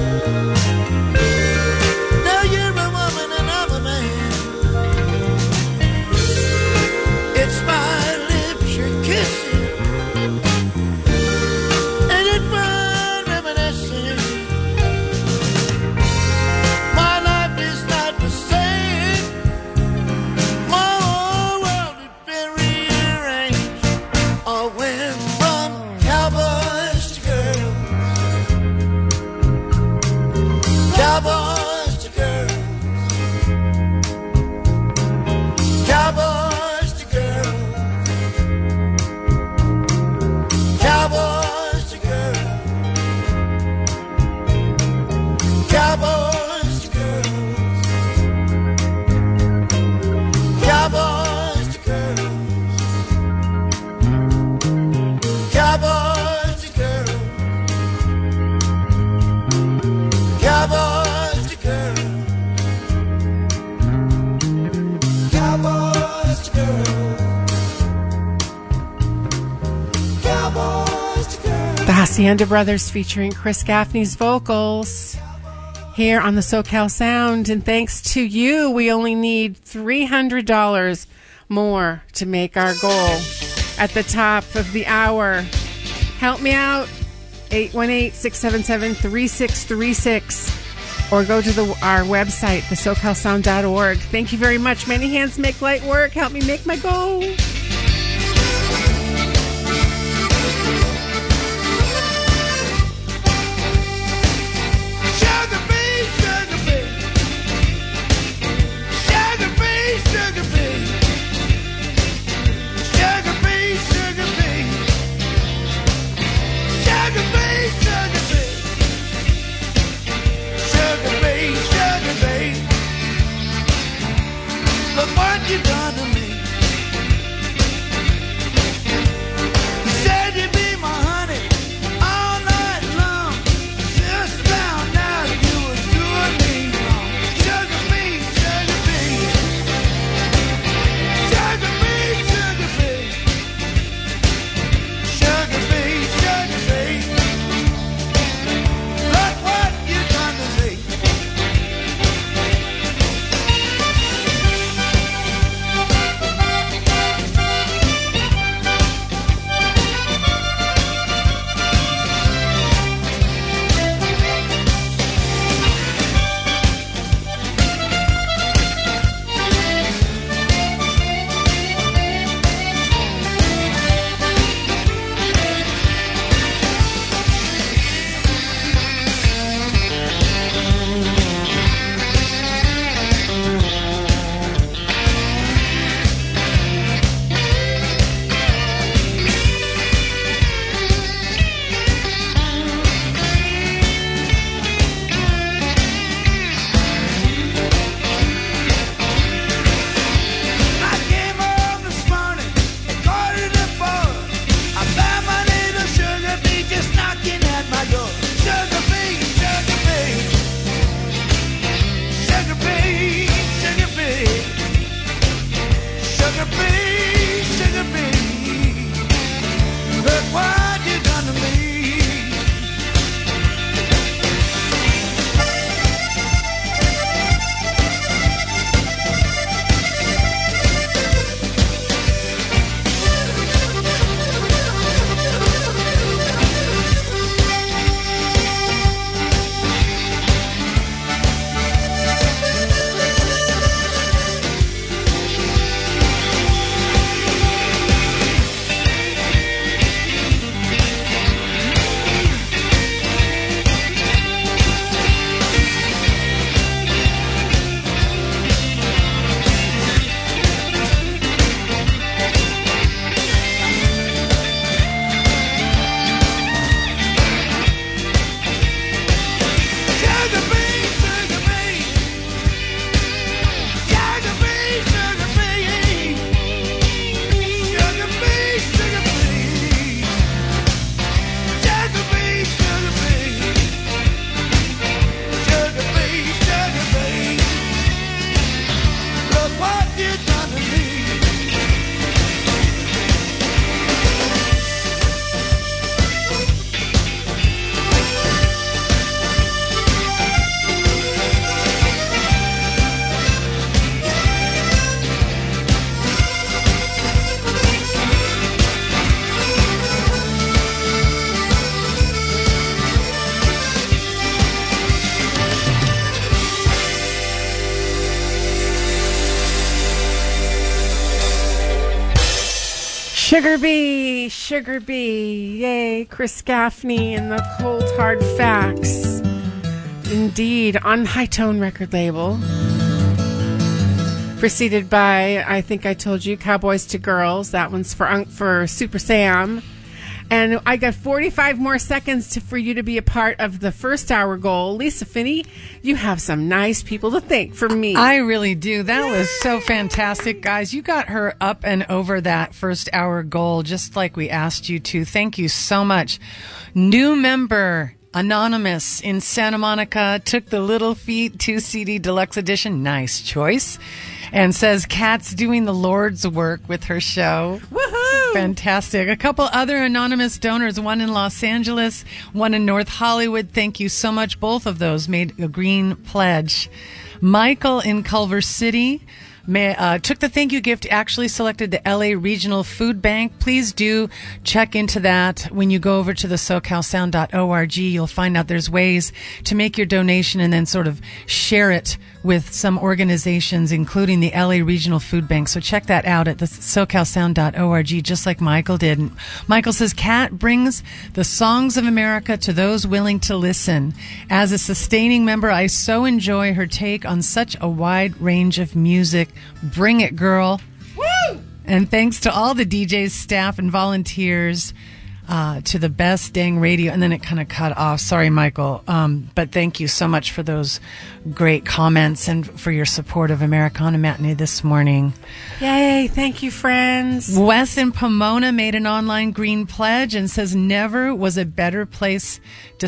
Now you're a woman and I'm a man. It's my lips you're kissing, and it burn reminiscing. My life is not the same. My whole world has been rearranged. I went from cowboys to girls, cowboys to girls, cowboys to girls, cowboys to girls, cowboys to girls, cowboys to girls, cowboys to girls, cowboys to girls, cowboys to girls, cowboys to girls. The Hacienda Brothers featuring Chris Gaffney's vocals here on the SoCal Sound. And thanks to you, we only need $300 more to make our goal at the top of the hour. Help me out, 818-677-3636, or go to our website, thesocalsound.org. Thank you very much. Many hands make light work. Help me make my goal. Sugar bee, sugar bee, sugar bee, sugar bee, sugar bee, sugar bee, sugar bee, sugar bee, sugar bee, sugar bee. Look what you done to me. You said you'd be my honey all night long. Just found out you were doing me wrong. Sugar bee, sugar bee, sugar bee, sugar bee, sugar bee, sugar bee. Look what you done to me. Sugar Bee, yay, Chris Gaffney and the Cold Hard Facts. Indeed, on High Tone record label. Preceded by, I think I told you, Cowboys to Girls. That one's for Super Sam. And I got 45 more seconds for you to be a part of the first hour goal. Lisa Finney, you have some nice people to thank for me. I really do. That was so fantastic, guys. You got her up and over that first hour goal, just like we asked you to. Thank you so much. New member, Anonymous in Santa Monica, took the Little Feat 2 CD Deluxe Edition. Nice choice. And says Kat's doing the Lord's work with her show. Woohoo! Fantastic. A couple other anonymous donors, one in Los Angeles, one in North Hollywood. Thank you so much. Both of those made a green pledge. Michael in Culver City took the thank you gift, actually selected the LA Regional Food Bank. Please do check into that. When you go over to the SoCalSound.org, you'll find out there's ways to make your donation and then sort of share it with some organizations, including the LA Regional Food Bank. So check that out at the SoCalSound.org, just like Michael did. And Michael says, Kat brings the songs of America to those willing to listen. As a sustaining member, I so enjoy her take on such a wide range of music. Bring it, girl. Woo! And thanks to all the DJs, staff, and volunteers, to the best dang radio. And then it kind of cut off. Sorry, Michael. But thank you so much for those great comments and for your support of Americana Matinee this morning. Yay. Thank you, friends. Wes in Pomona made an online green pledge and says, never was a better place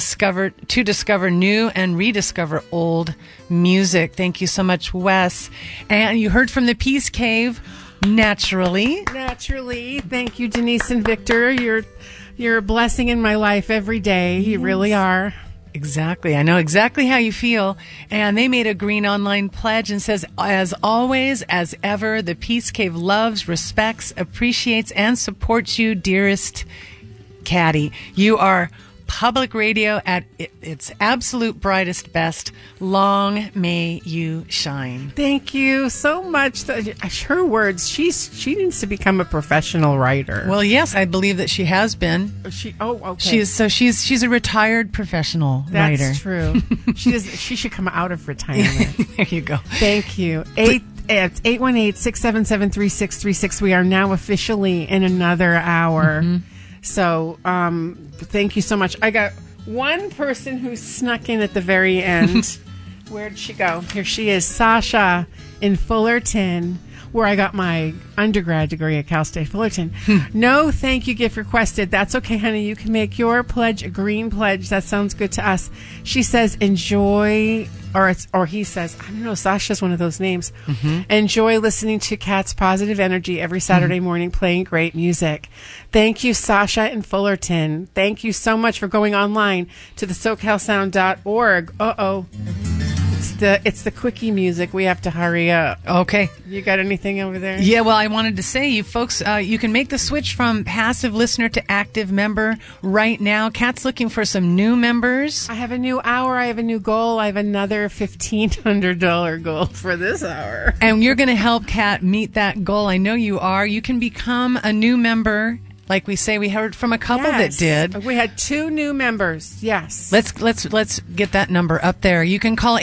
to discover new and rediscover old music. Thank you so much, Wes. And you heard from the Peace Cave, Naturally. Thank you, Denise and Victor. You're a blessing in my life every day. You really are. Exactly. I know exactly how you feel. And they made a green online pledge and says, as always, as ever, the Peace Cave loves, respects, appreciates, and supports you, dearest Caddy. You are public radio at its absolute brightest best. Long may you shine. Thank you so much. Her words. She needs to become a professional writer. Well, yes, I believe that she has been. Okay. She's a retired professional writer. That's true. She should come out of retirement. There you go. Thank you. It's 818-677-3636. We are now officially in another hour. Mm-hmm. So, thank you so much. I got one person who snuck in at the very end. Where'd she go? Here she is, Sasha in Fullerton, where I got my undergrad degree at Cal State Fullerton. No thank you gift requested. That's okay, honey. You can make your pledge a green pledge. That sounds good to us. She says, enjoy... Or he says, I don't know, Sasha's one of those names. Mm-hmm. Enjoy listening to Kat's positive energy every Saturday morning, playing great music. Thank you, Sasha in Fullerton. Thank you so much for going online to the SoCalSound.org. Uh-oh. It's the quickie music. We have to hurry up. Okay. You got anything over there? Yeah, well, I wanted to say, you folks, you can make the switch from passive listener to active member right now. Kat's looking for some new members. I have a new hour. I have a new goal. I have another $1,500 goal for this hour. And you're going to help Kat meet that goal. I know you are. You can become a new member. Like we say, we heard from a couple that did. We had 2 new members. Yes. Let's get that number up there. You can call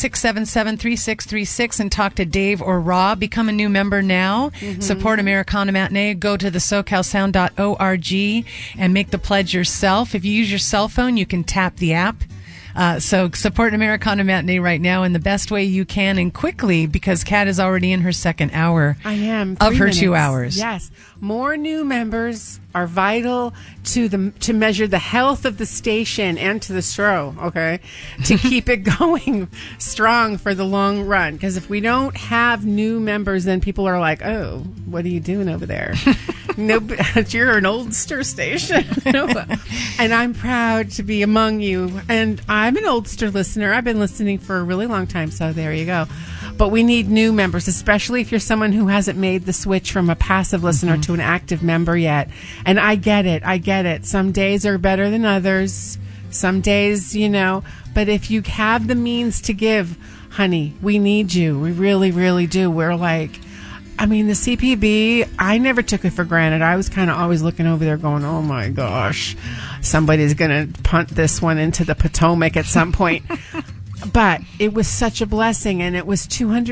818-677-3636 and talk to Dave or Rob. Become a new member now. Mm-hmm. Support Americana Matinee. Go to the SoCalSound.org and make the pledge yourself. If you use your cell phone, you can tap the app. So support Americana Matinee right now in the best way you can and quickly, because Kat is already in her second hour. I am. Of her minutes. 2 hours. Yes. More new members are vital to measure the health of the station and to the show, okay? To keep it going strong for the long run. Because if we don't have new members, then people are like, oh, what are you doing over there? No, you're an Oldster station. And I'm proud to be among you. And I'm an Oldster listener. I've been listening for a really long time, so there you go. But we need new members, especially if you're someone who hasn't made the switch from a passive listener to an active member yet. And I get it. Some days are better than others. Some days, but if you have the means to give, honey, we need you. We really, really do. We're like, I mean, the CPB, I never took it for granted. I was kind of always looking over there going, oh my gosh, somebody's going to punt this one into the Potomac at some point. But it was such a blessing, and it was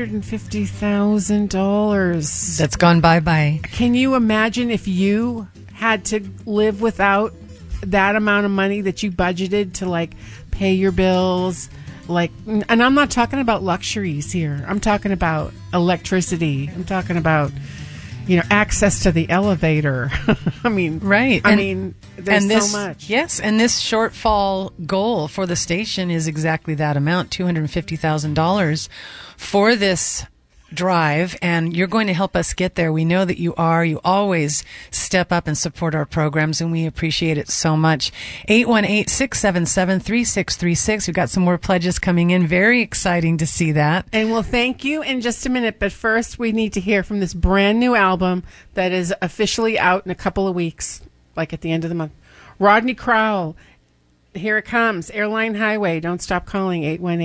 $250,000. That's gone bye-bye. Can you imagine if you had to live without that amount of money that you budgeted to, like, pay your bills? Like, and I'm not talking about luxuries here. I'm talking about electricity. I'm talking about, access to the elevator. I mean, right. There's so much. Yes, and this shortfall goal for the station is exactly that amount, $250,000 for this drive, and you're going to help us get there. We know that you are. You always step up and support our programs, and we appreciate it so much. 818-677-3636. We've got some more pledges coming in. Very exciting to see that. And we'll thank you in just a minute, but first we need to hear from this brand new album that is officially out in a couple of weeks, like at the end of the month. Rodney Crowell, here it comes. Airline Highway. Don't stop calling.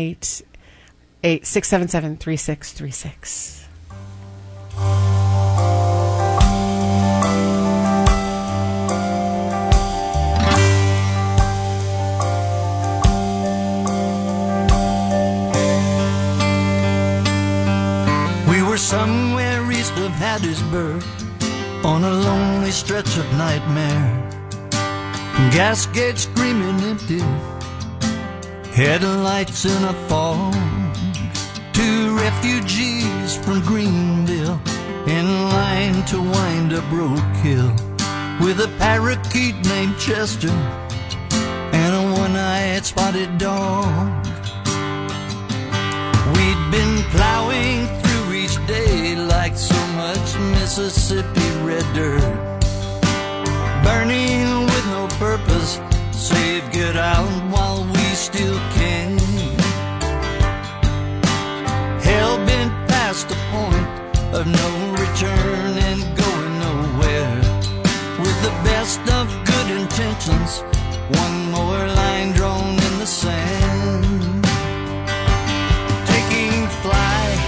818-677-3636. We were somewhere east of Hattiesburg on a lonely stretch of nightmare. Gas gauge screaming empty, headlights in a fog. Two refugees from Greenville in line to wind up Broke Hill with a parakeet named Chester and a one-eyed spotted dog. We'd been plowing through each day like so much Mississippi red dirt, burning with no purpose save get out while we still can. Hell-bent past the point of no return and going nowhere. With the best of good intentions, one more line drawn in the sand. Taking flight,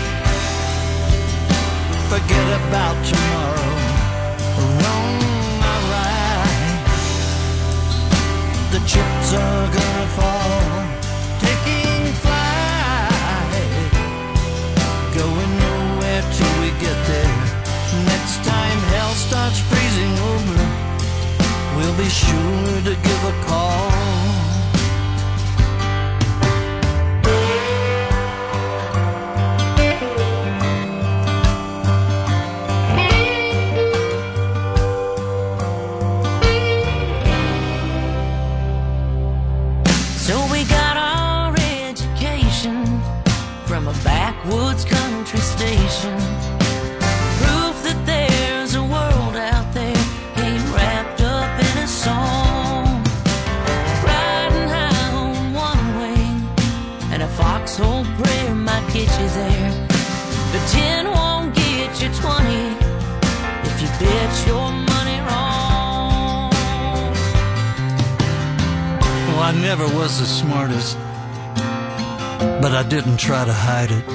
forget about tomorrow. Wrong or right, the chips are gonna fall. Taking flight, going nowhere till we get there. Next time hell starts freezing over, we'll be sure to give a call. So we got our education from a backwoods country station. Proof that there's a world out there came wrapped up in a song. Riding high on one wing, and a foxhole prayer might get you there. But 10 won't get you 20 if you bet your money wrong. Well, I never was the smartest, but I didn't try to hide it.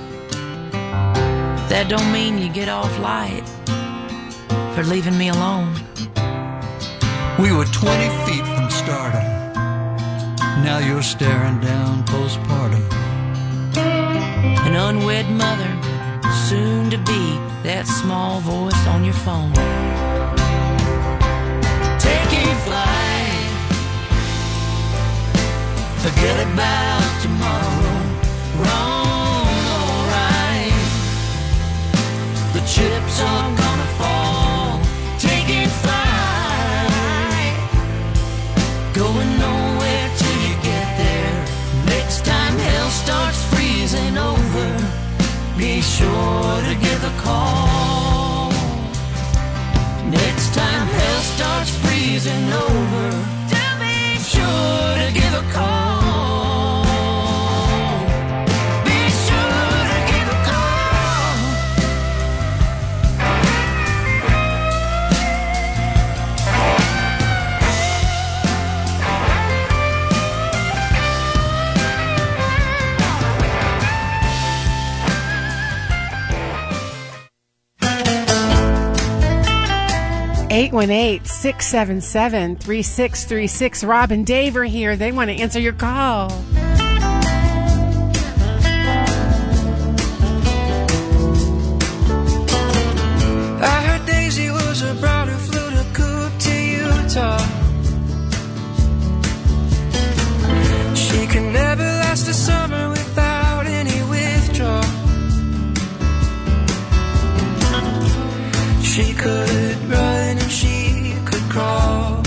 That don't mean you get off light for leaving me alone. We were 20 feet from stardom. Now you're staring down postpartum. An unwed mother, soon to be that small voice on your phone. Taking flight, forget about tomorrow. Wrong or right, the chips are gonna fall. Taking flight, going nowhere till you get there. Next time hell starts freezing over, be sure to give a call. Next time hell starts freezing over, be sure to give a call. 818-677-3636. Rob and Dave are here. They want to answer your call. I heard Daisy was a broad who flew to Coop to Utah. She could never last a summer without any withdrawal. She could run and she could crawl,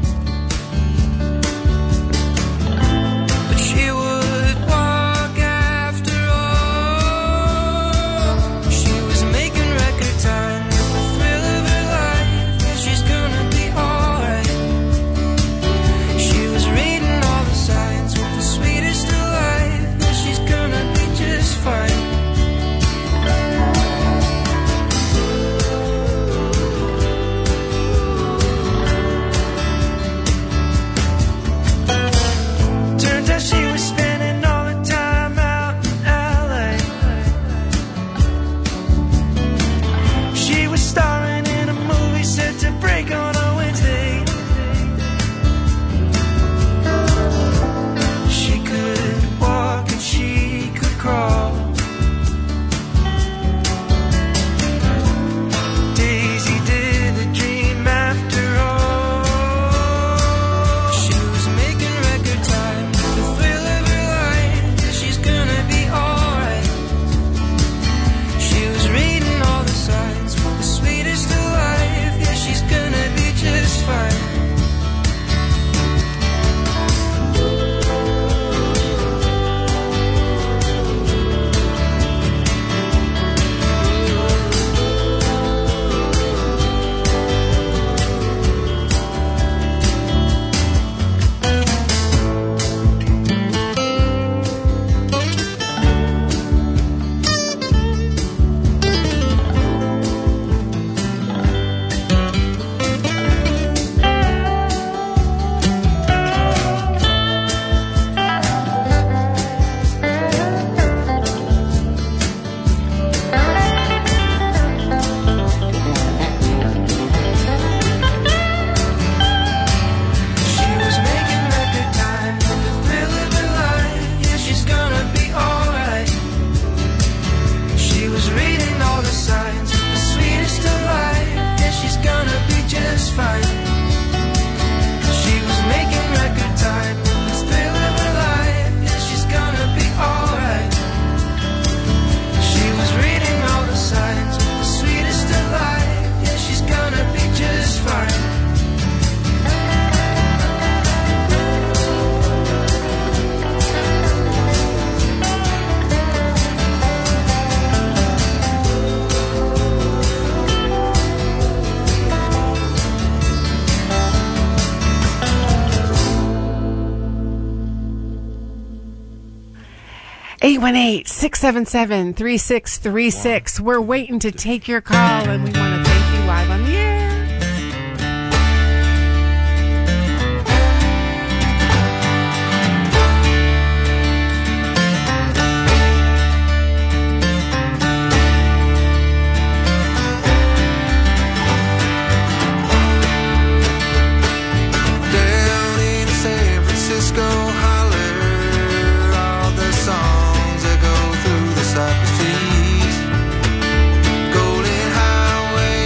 but she would walk after all. She was making record time with the thrill of her life. Yeah, she's gonna be alright. She was reading all the signs with the sweetest of life. Yeah, she's gonna be just fine. She was spending all the time out in LA. She was starring in a movie set to break on a Wednesday. She could walk and she could crawl. Daisy did the dream after all. She was making record time. Eight 818-677-3636. We're waiting to take your call, and we want to thank you live on the air. Down in San Francisco, holler all the songs that go through the Cypress trees. Golden Highway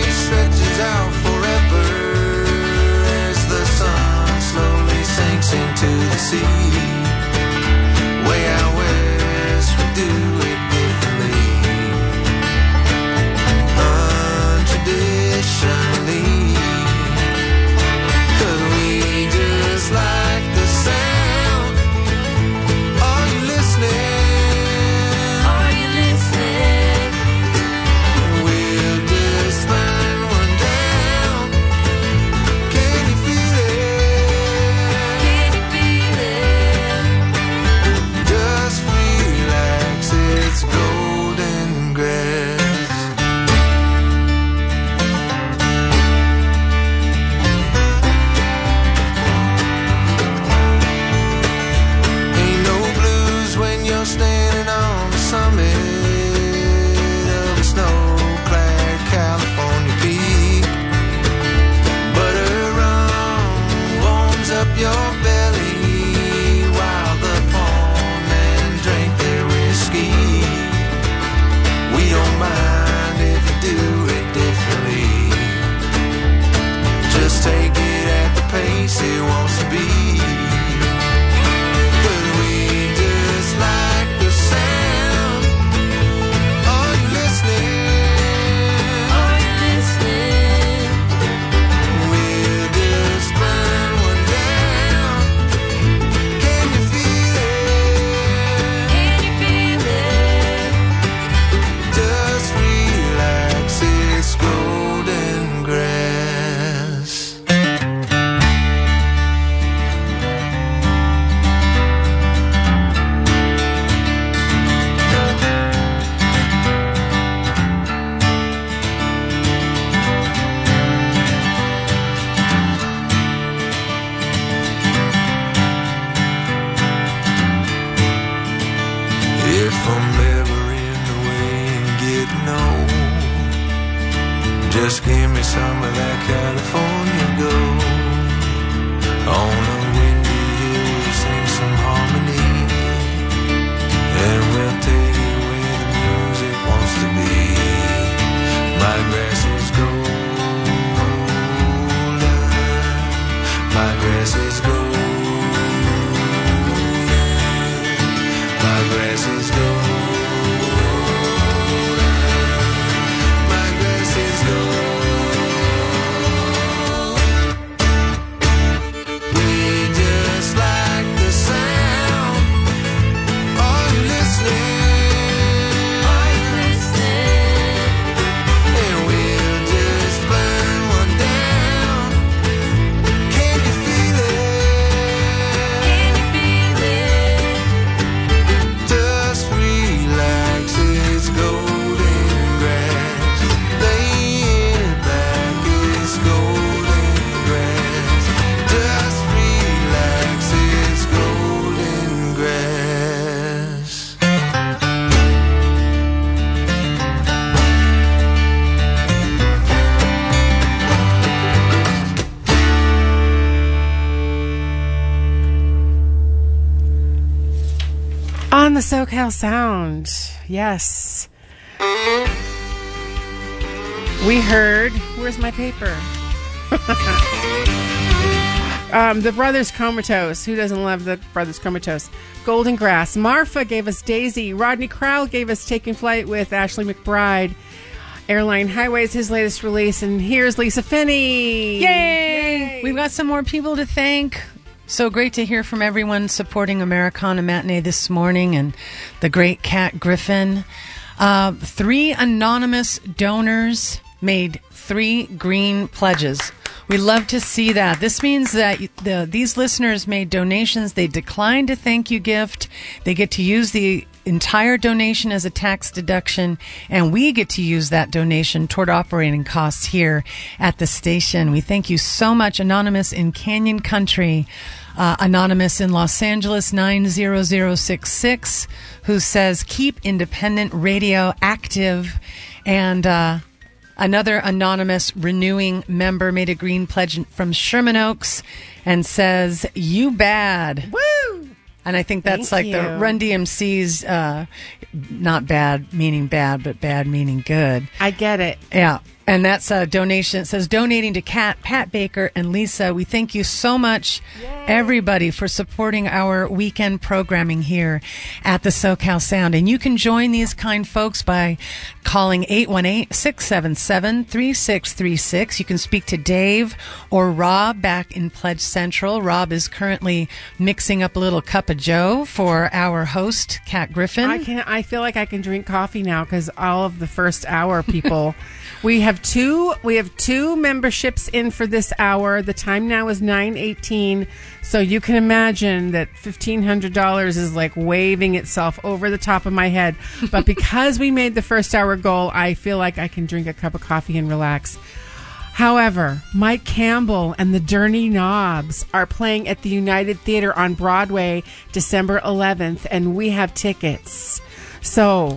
if I'm ever in the way and getting old, just give me some of that California gold. On a windy hill we'll sing some harmony, and we'll take it where the music wants to be. My grass is golden, my grass is golden, my grass is golden, my grass is golden. We just like the sound. Are you listening? Are you listening? And we'll just burn one down. Can you feel it? Can you feel it? Just relax, it's golden grass. Laying it back, it's golden grass. Just relax, it's golden grass. On the SoCal Sound, yes. We heard, where's my paper? The Brothers Comatose. Who doesn't love the Brothers Comatose? Golden Grass. Marfa gave us Daisy. Rodney Crowell gave us Taking Flight with Ashley McBride. Airline Highways, his latest release. And here's Lisa Finney. Yay! We've got some more people to thank. So great to hear from everyone supporting Americana Matinee this morning, and the great Kat Griffin. 3 anonymous donors made 3 green pledges. We love to see that. This means that these listeners made donations. They declined a thank you gift. They get to use the entire donation as a tax deduction, and we get to use that donation toward operating costs here at the station. We thank you so much, Anonymous in Canyon Country, Anonymous in Los Angeles 90066, who says keep independent radio active, and another anonymous renewing member made a green pledge from Sherman Oaks and says, you bad. Woo! And I think that's Thank like the you. Run DMC's, not bad meaning bad, but bad meaning good. I get it. Yeah. And that's a donation. It says donating to Kat, Pat Baker, and Lisa. We thank you so much, everybody, for supporting our weekend programming here at the SoCal Sound. And you can join these kind folks by calling 818-677-3636. You can speak to Dave or Rob back in Pledge Central. Rob is currently mixing up a little cup of joe for our host, Kat Griffin. I feel like I can drink coffee now because all of the first hour people. We have two memberships in for this hour. The time now is 9:18, so you can imagine that $1,500 is like waving itself over the top of my head. But because we made the first hour goal, I feel like I can drink a cup of coffee and relax. However, Mike Campbell and the Dirty Knobs are playing at the United Theater on Broadway December 11th, and we have tickets. So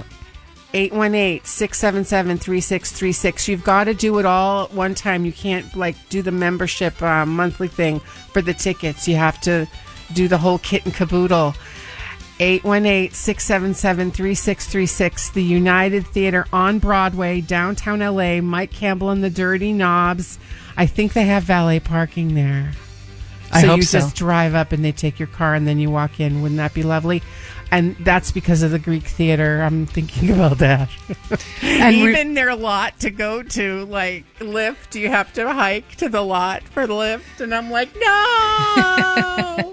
818-677-3636. You've got to do it all at one time. You can't do the membership monthly thing for the tickets. You have to do the whole kit and caboodle. 818-677-3636. The United Theater on Broadway, downtown LA. Mike Campbell and the Dirty Knobs. I think they have valet parking there. I hope you so. just drive up and they take your car and then you walk in. Wouldn't that be lovely? And that's because of the Greek theater. I'm thinking about that. And even their lot to go to, lift, you have to hike to the lot for the lift. And I'm like, no!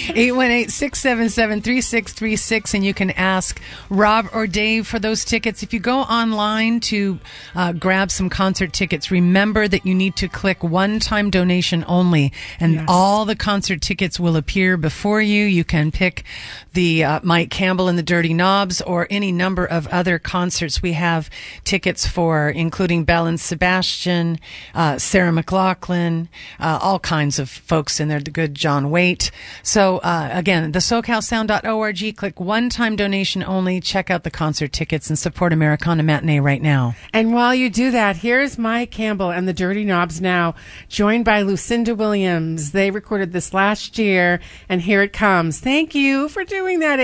818-677-3636, and you can ask Rob or Dave for those tickets. If you go online to grab some concert tickets, remember that you need to click one-time donation only, and all all the concert tickets will appear before you. You can pick the Mike Campbell and the Dirty Knobs or any number of other concerts. We have tickets for, including Belle and Sebastian, Sarah McLachlan, all kinds of folks in there, the good John Waite. So again, the SoCalSound.org, click one-time donation only, check out the concert tickets and support Americana Matinee right now. And while you do that, here's Mike Campbell and the Dirty Knobs now, joined by Lucinda Williams. They recorded this last year, and here it comes. Thank you for doing that,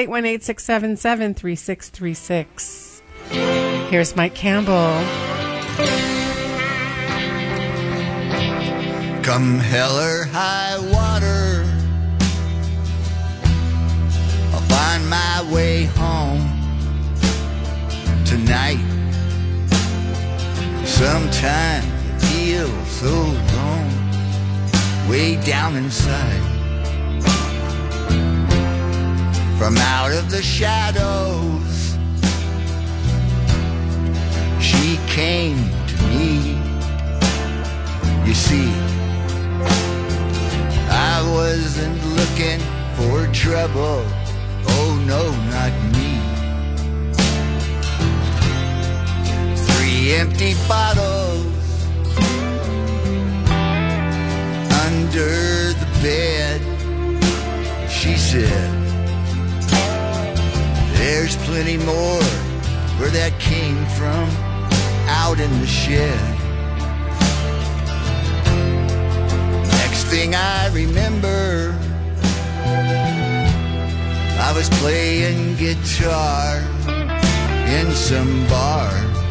818-677-3636. Here's Mike Campbell. Come hell or high water, I'll find my way home tonight. Sometimes it feels so long, way down inside. From out of the shadows, she came to me. You see, I wasn't looking for trouble. Oh no, not me. 3 empty bottles under the bed. She said, there's plenty more where that came from, out in the shed. Next thing I remember, I was playing guitar in some bar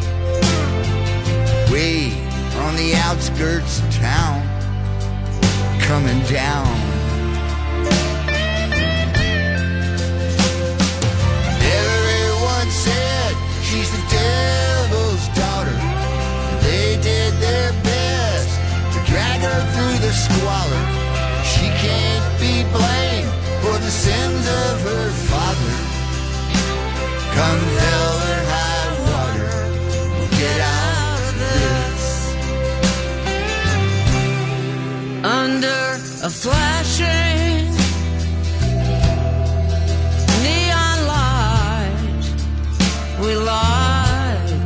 way on the outskirts of town, coming down. Everyone said she's the devil's daughter. They did their best to drag her through the squalor. She can't be blamed for the sins of her father. Come hell or high water, we'll get out of this. Under a flashing neon light, we lied,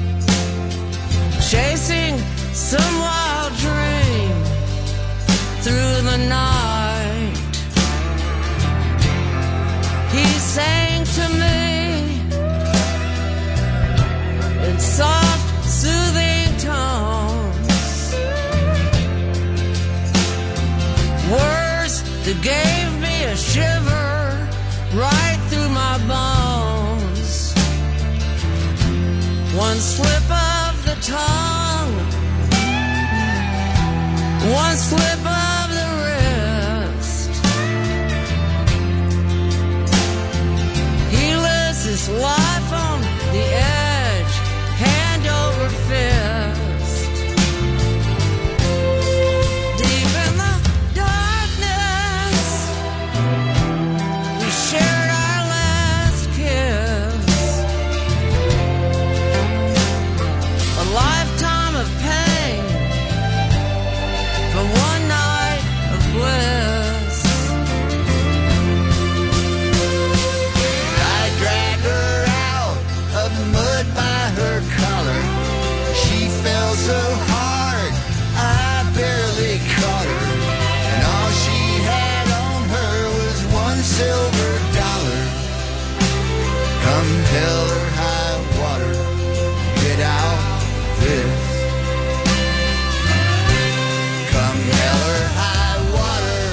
chasing some wild dream through the night. He sang to me in soft, soothing tones, words that gave me a shiver right through my bones. One slip of the tongue, one slip of the wrist. He lives his life on the edge, hand over fist. Deep in the darkness, we shared our last kiss. A lifetime of pain for one night of bliss. I dragged her out of the mud by her collar. She fell so hard, I barely caught her. And all she had on her was $1 silver. Come hell or high water, get out this. Come hell or high water,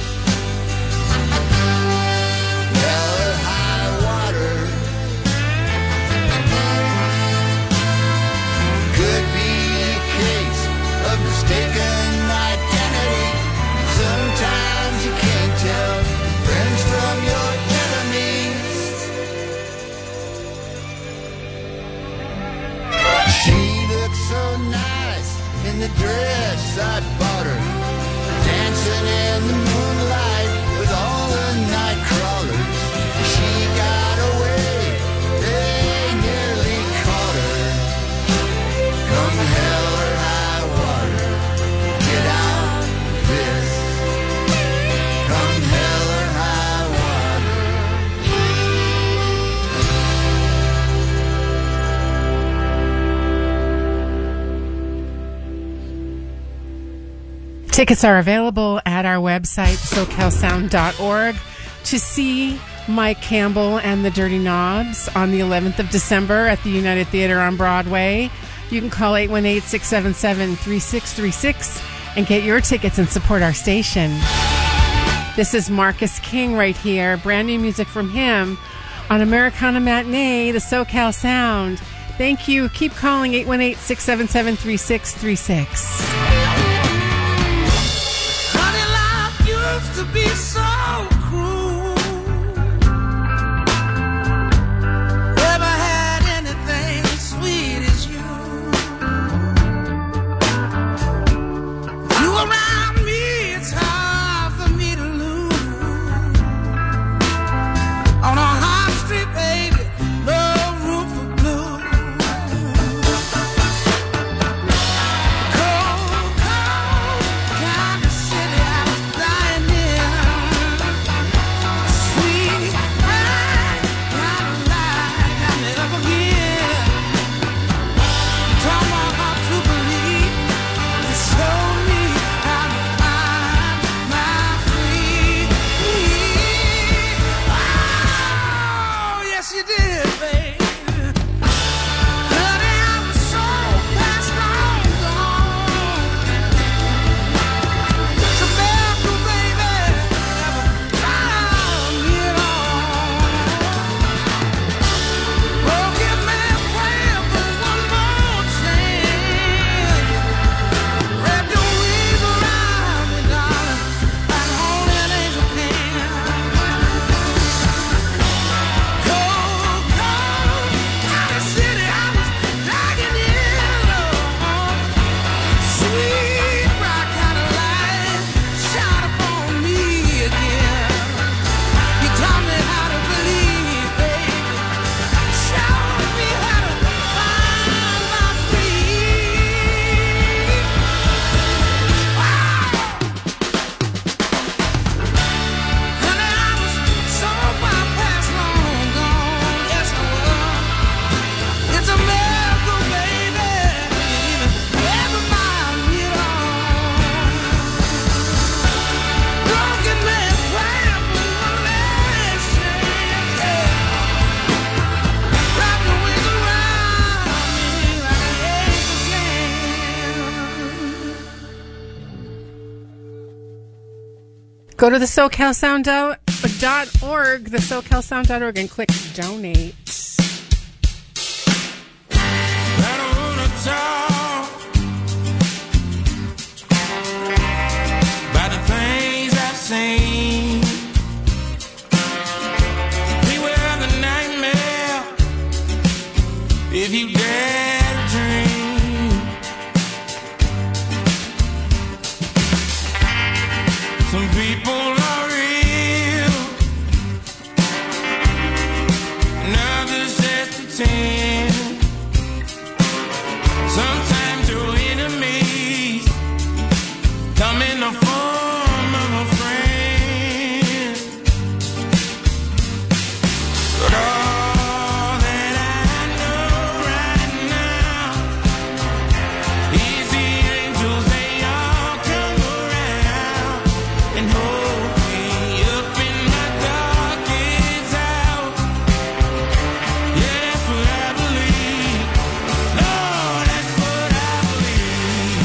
hell or high water. Could be a case of mistaken identity. Sometimes you can't tell friends from your enemies. She looked so nice in the dress I bought her, dancing in the moonlight with all the night crawlers. She got away, they nearly caught her. Come hell or high water, get out this. Tickets are available at our website, SoCalSound.org, to see Mike Campbell and the Dirty Knobs on the 11th of December at the United Theater on Broadway. You can call 818-677-3636 and get your tickets and support our station. This is Marcus King right here. Brand new music from him on Americana Matinee, the SoCal Sound. Thank you. Keep calling 818-677-3636. Honey, life used to be so cruel. Never had anything as sweet as you. You around me, it's hard for me to lose. On a hot street, baby, no room for blue. Cold, cold kind of city I was dying in. Sweet, bright kind of light got me up again. Taught my heart to believe and showed me how to find my freedom. Oh, yes, you did, baby. Honey, I was so past long gone. It's a miracle, baby, never found me at all. Broken man praying for one more chance. Wrap your wings around me, darling, like only an angel can. Cold, cold kind of city I was dragging in. Sweet, bright kind of light shine upon me again. You taught me how to believe, baby. Showed me how to find my freedom. Wow. Honey, I was so far past long gone. Yes, I was. It's a miracle, baby. You never found me at all. Broken man praying for one last chance. Yeah. Wrap your wings around me like an angel can. Go to the SoCalSound.org, the SoCalSound.org, and click donate. I don't wanna talk about the things I've seen. Beware the nightmare if you dare to dream. Some people are real, and others just pretend. Sometimes your enemies come in the form of a friend. But all that I know right now is the angels, they all come around and hold me up in my darkest hour. Yeah, that's what I believe. Lord, that's what I believe.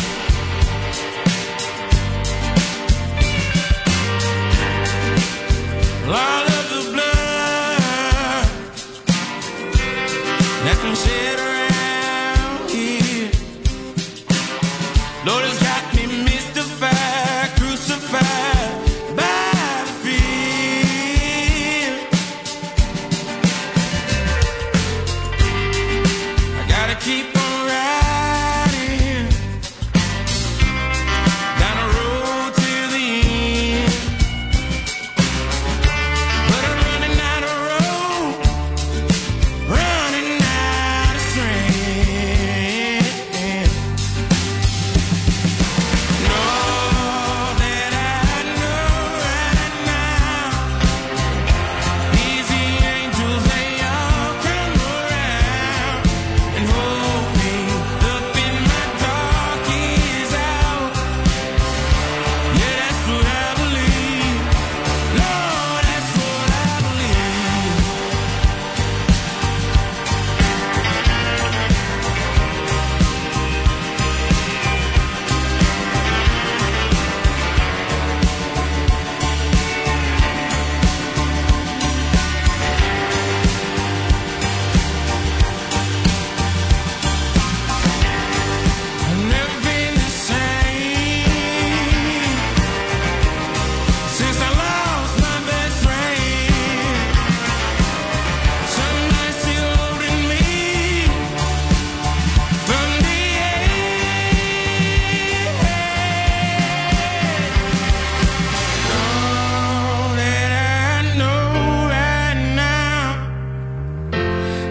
All of the blood that's been shed around here, Lord, it's got me mystified, crucified by fear. I gotta keep on riding down the road till the end. But I'm running out of road, running out of strength. All that I know right now is the angels, they all come around and hold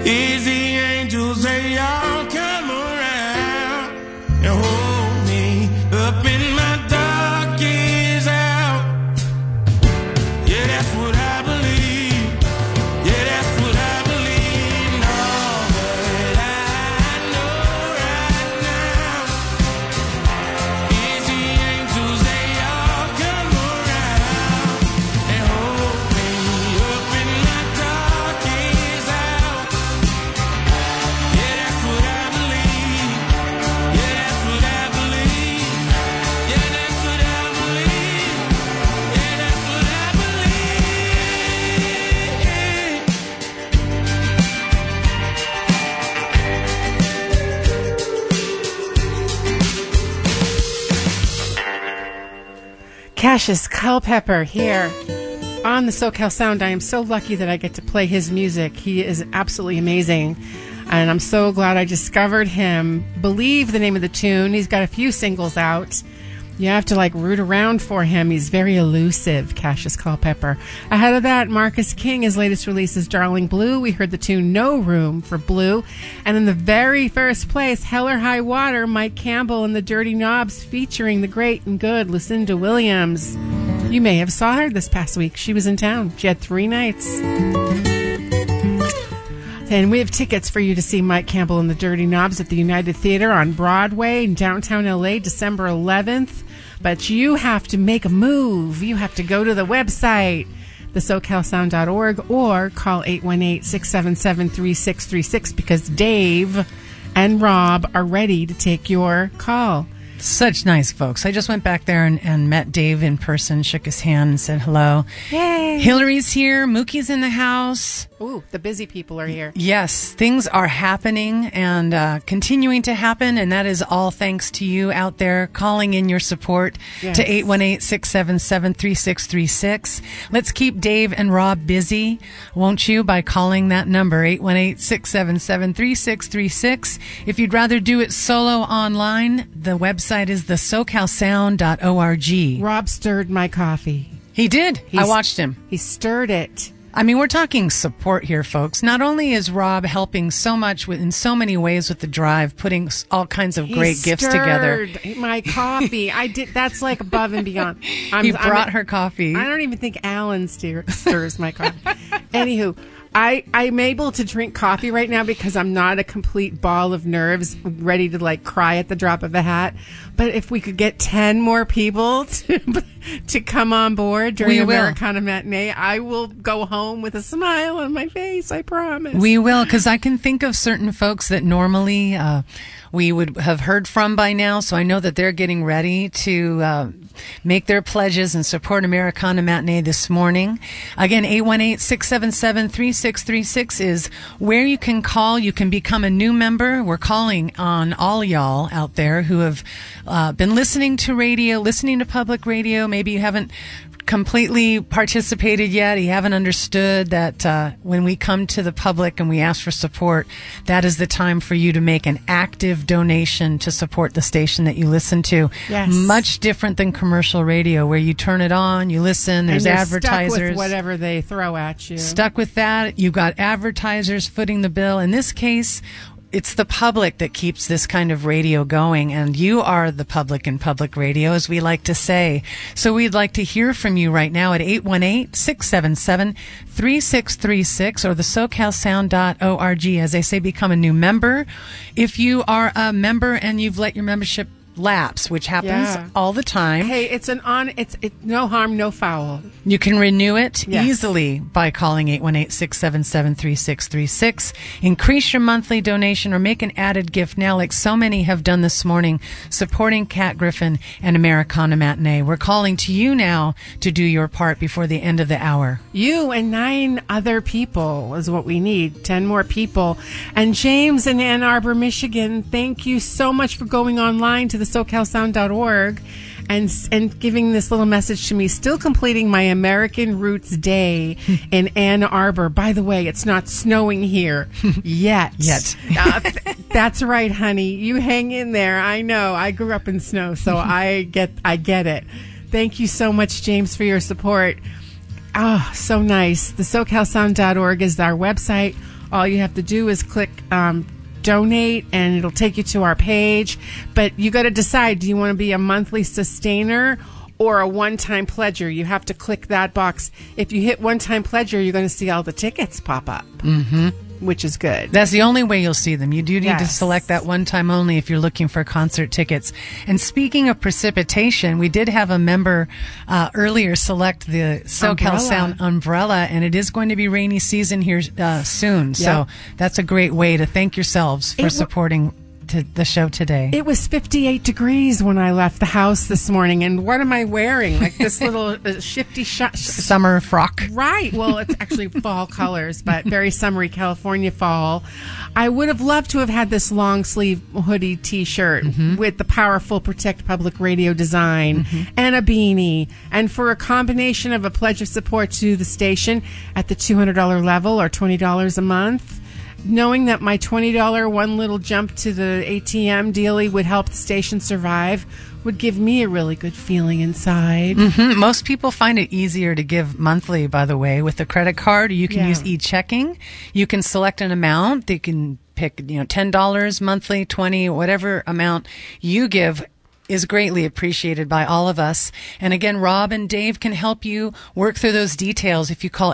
Easy angels, they all come around and hold me up in my darkest hour. Yeah, that's what I believe. Yeah, that's what I believe. And all that I know right now. Easy angels, they all come around and hold me up in my darkest hour. Yeah, that's what I believe. Yeah, that's what I believe. Yeah, that's what I believe. Yeah, that's what I Cassius Culpepper here on the SoCal Sound. I am so lucky that I get to play his music. He is absolutely amazing. And I'm so glad I discovered him. Believe the name of the tune. He's got a few singles out. You have to root around for him. He's very elusive, Cassius Culpepper. Ahead of that, Marcus King, his latest release is Darling Blue. We heard the tune No Room for Blue. And in the very first place, Hell or High Water, Mike Campbell and the Dirty Knobs featuring the great and good Lucinda Williams. You may have saw her this past week. She was in town. She had 3 nights. And we have tickets for you to see Mike Campbell and the Dirty Knobs at the United Theater on Broadway in downtown LA, December 11th. But you have to make a move. You have to go to the website, thesocalsound.org, or call 818-677-3636 because Dave and Rob are ready to take your call. Such nice folks. I just went back there and met Dave in person, shook his hand and said hello. Yay! Hillary's here. Mookie's in the house. Ooh, the busy people are here. Yes, things are happening and continuing to happen, and that is all thanks to you out there calling in your support to 818-677-3636. Let's keep Dave and Rob busy, won't you, by calling that number, 818-677-3636. If you'd rather do it solo online, the website is thesocalsound.org. Rob stirred my coffee. He did. I watched him. He stirred it. I mean, we're talking support here, folks. Not only is Rob helping so much in so many ways with the drive, putting all kinds of great gifts together. My coffee. I did. That's above and beyond. He brought her coffee. I don't even think Alan stirs my coffee. Anywho, I'm able to drink coffee right now because I'm not a complete ball of nerves ready to cry at the drop of a hat. But if we could get 10 more people to come on board during Americana Matinee, I will go home with a smile on my face. I promise. We will, because I can think of certain folks that normally we would have heard from by now. So I know that they're getting ready to make their pledges and support Americana Matinee this morning. Again, 818-677-3636 is where you can call. You can become a new member. We're calling on all y'all out there who have been listening to radio, listening to public radio. Maybe you haven't completely participated yet. You haven't understood that when we come to the public and we ask for support, that is the time for you to make an active donation to support the station that you listen to. Yes. Much different than commercial radio where you turn it on, you listen, there's and you're advertisers. Stuck with whatever they throw at you. Stuck with that. You've got advertisers footing the bill. In this case, it's the public that keeps this kind of radio going, and you are the public in public radio, as we like to say. So we'd like to hear from you right now at 818-677-3636 or the SoCalSound.org. As I say, become a new member. If you are a member and you've let your membership lapse, which happens all the time. Hey, it's no harm, no foul. You can renew it easily by calling 818-677-3636. Increase your monthly donation or make an added gift now, like so many have done this morning, supporting Kat Griffin and Americana Matinee. We're calling to you now to do your part before the end of the hour. You and 9 other people is what we need. 10 more people. And James in Ann Arbor, Michigan, thank you so much for going online to the SoCalSound.org and giving this little message to me. Still completing my American Roots Day in Ann Arbor. By the way, it's not snowing here yet. That's right, honey. You hang in there. I know. I grew up in snow, so I get it. Thank you so much, James, for your support. Oh, so nice. The SoCalSound.org is our website. All you have to do is click donate, and it'll take you to our page. But you got to decide, do you want to be a monthly sustainer or a one-time pledger? You have to click that box. If you hit one-time pledger, you're going to see all the tickets pop up, which is good. That's the only way you'll see them. You do need to Yes. select that one time only if you're looking for concert tickets. And speaking of precipitation, we did have a member earlier select the SoCal Umbrella. Sound umbrella, and it is going to be rainy season here soon. So that's a great way to thank yourselves for supporting the show today. It was 58 degrees when I left the house this morning, and what am I wearing? Like this little shifty summer frock. Right. Well, it's actually fall colors, but very summery California fall. I would have loved to have had this long sleeve hoodie T-shirt with the powerful Protect Public Radio design and a beanie, and for a combination of a pledge of support to the station at the $200 level or $20 a month. Knowing that my $20 one little jump to the ATM dealie would help the station survive would give me a really good feeling inside. Most people find it easier to give monthly, by the way, with a credit card. You can use e-checking. You can select an amount. They can pick, $10 monthly, $20, whatever amount you give is greatly appreciated by all of us. And again, Rob and Dave can help you work through those details if you call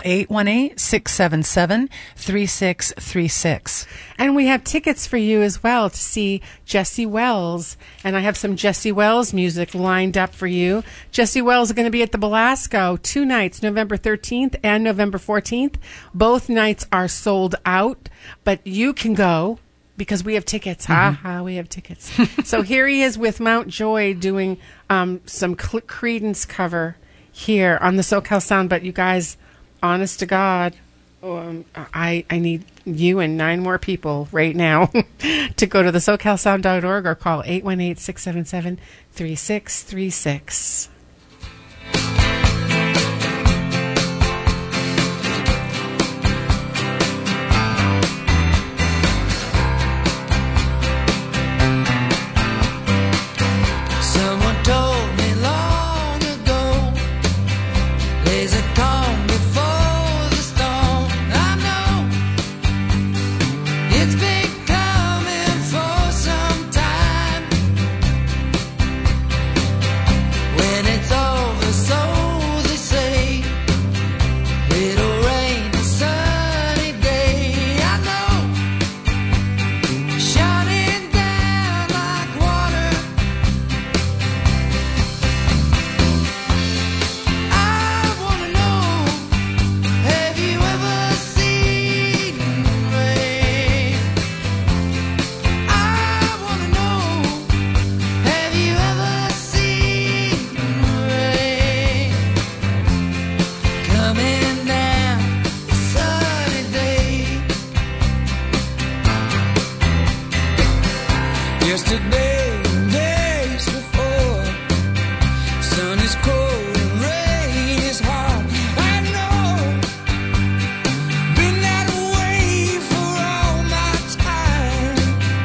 818-677-3636. And we have tickets for you as well to see Jesse Wells. And I have some Jesse Wells music lined up for you. Jesse Wells is going to be at the Belasco 2 nights, November 13th and November 14th. Both nights are sold out, but you can go because we have tickets. We have tickets. So here he is with Mount Joy doing some Creedence cover here on the SoCal Sound. But you guys, honest to God, I need you and 9 more people right now to go to the SoCalSound.org or call 818-677-3636. Someone told me long ago, there's a calm before the storm. I know it's been coming for some time. When it's over, so they say, it'll rain a sunny day. I know, shining down like water. I wanna know, have you ever seen rain? I wanna know, have you ever seen rain? Coming down a sunny day. Yesterday and days before, sun is cold and rain is hard. I know, been that way for all my time.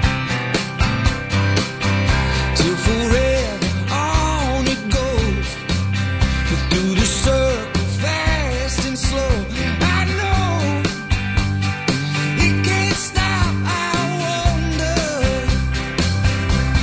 Till forever on it goes, through the circle fast and slow. I know, it can't stop. I wonder,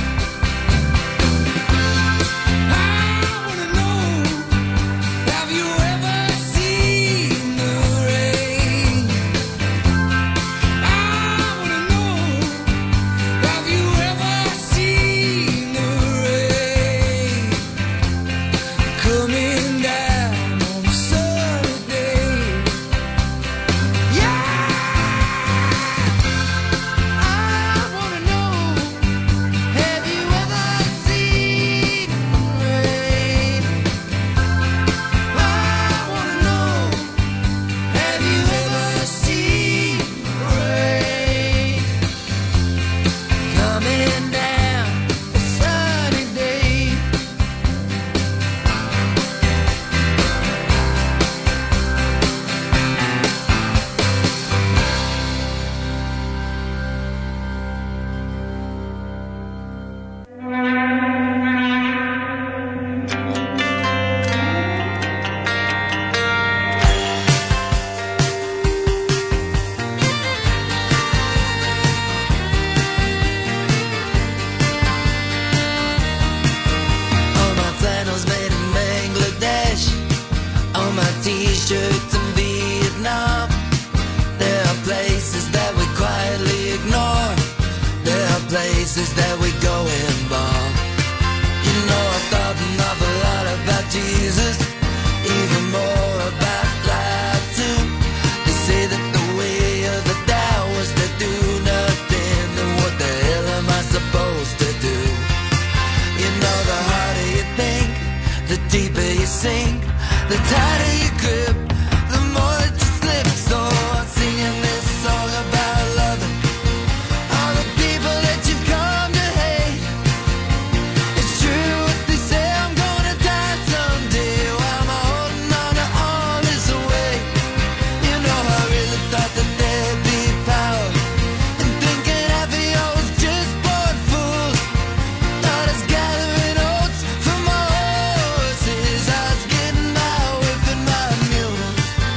places that we go in, Bob. You know I thought an awful lot about Jesus, even more about life too. They say that the way of the Tao was to do nothing, then what the hell am I supposed to do? You know the harder you think, the deeper you sink, the tighter you grip, the more that you slip. So I'm singing this song about loving all the people that you've come to hate. It's true what they say, I'm gonna die someday. Why am I holding on to all this away? You know I really thought that there'd be power in thinking happy I was just born fools. Thought I was gathering oats for my horses, I was getting my whip and my mules.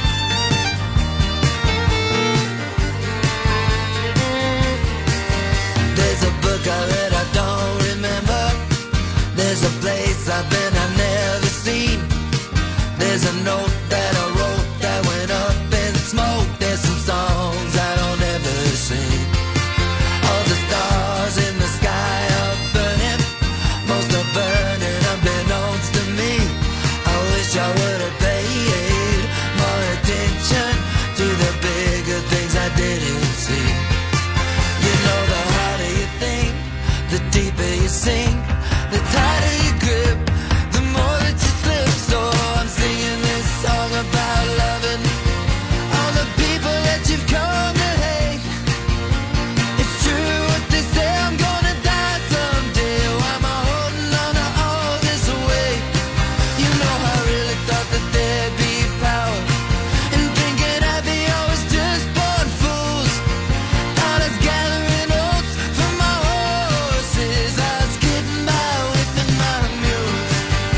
There's a book I read I don't remember. There's a place I've been I've never seen. There's a note that I wrote that went up in smoke. There's some songs I don't ever sing. All the stars in the sky are burning, most are burning unbeknownst to me. I wish I would have paid more attention to the bigger things I didn't see. You know the harder you think, the deeper you sink, the tighter you grip, the more that you slip. So I'm singing this song about loving all the people that you've come to hate. It's true what they say, I'm gonna die someday. Why am I holding on to all this away? You know I really thought that there'd be power in thinking happy I was just born fools. Thought I was gathering oats for my horses, I was getting my whip and my mules.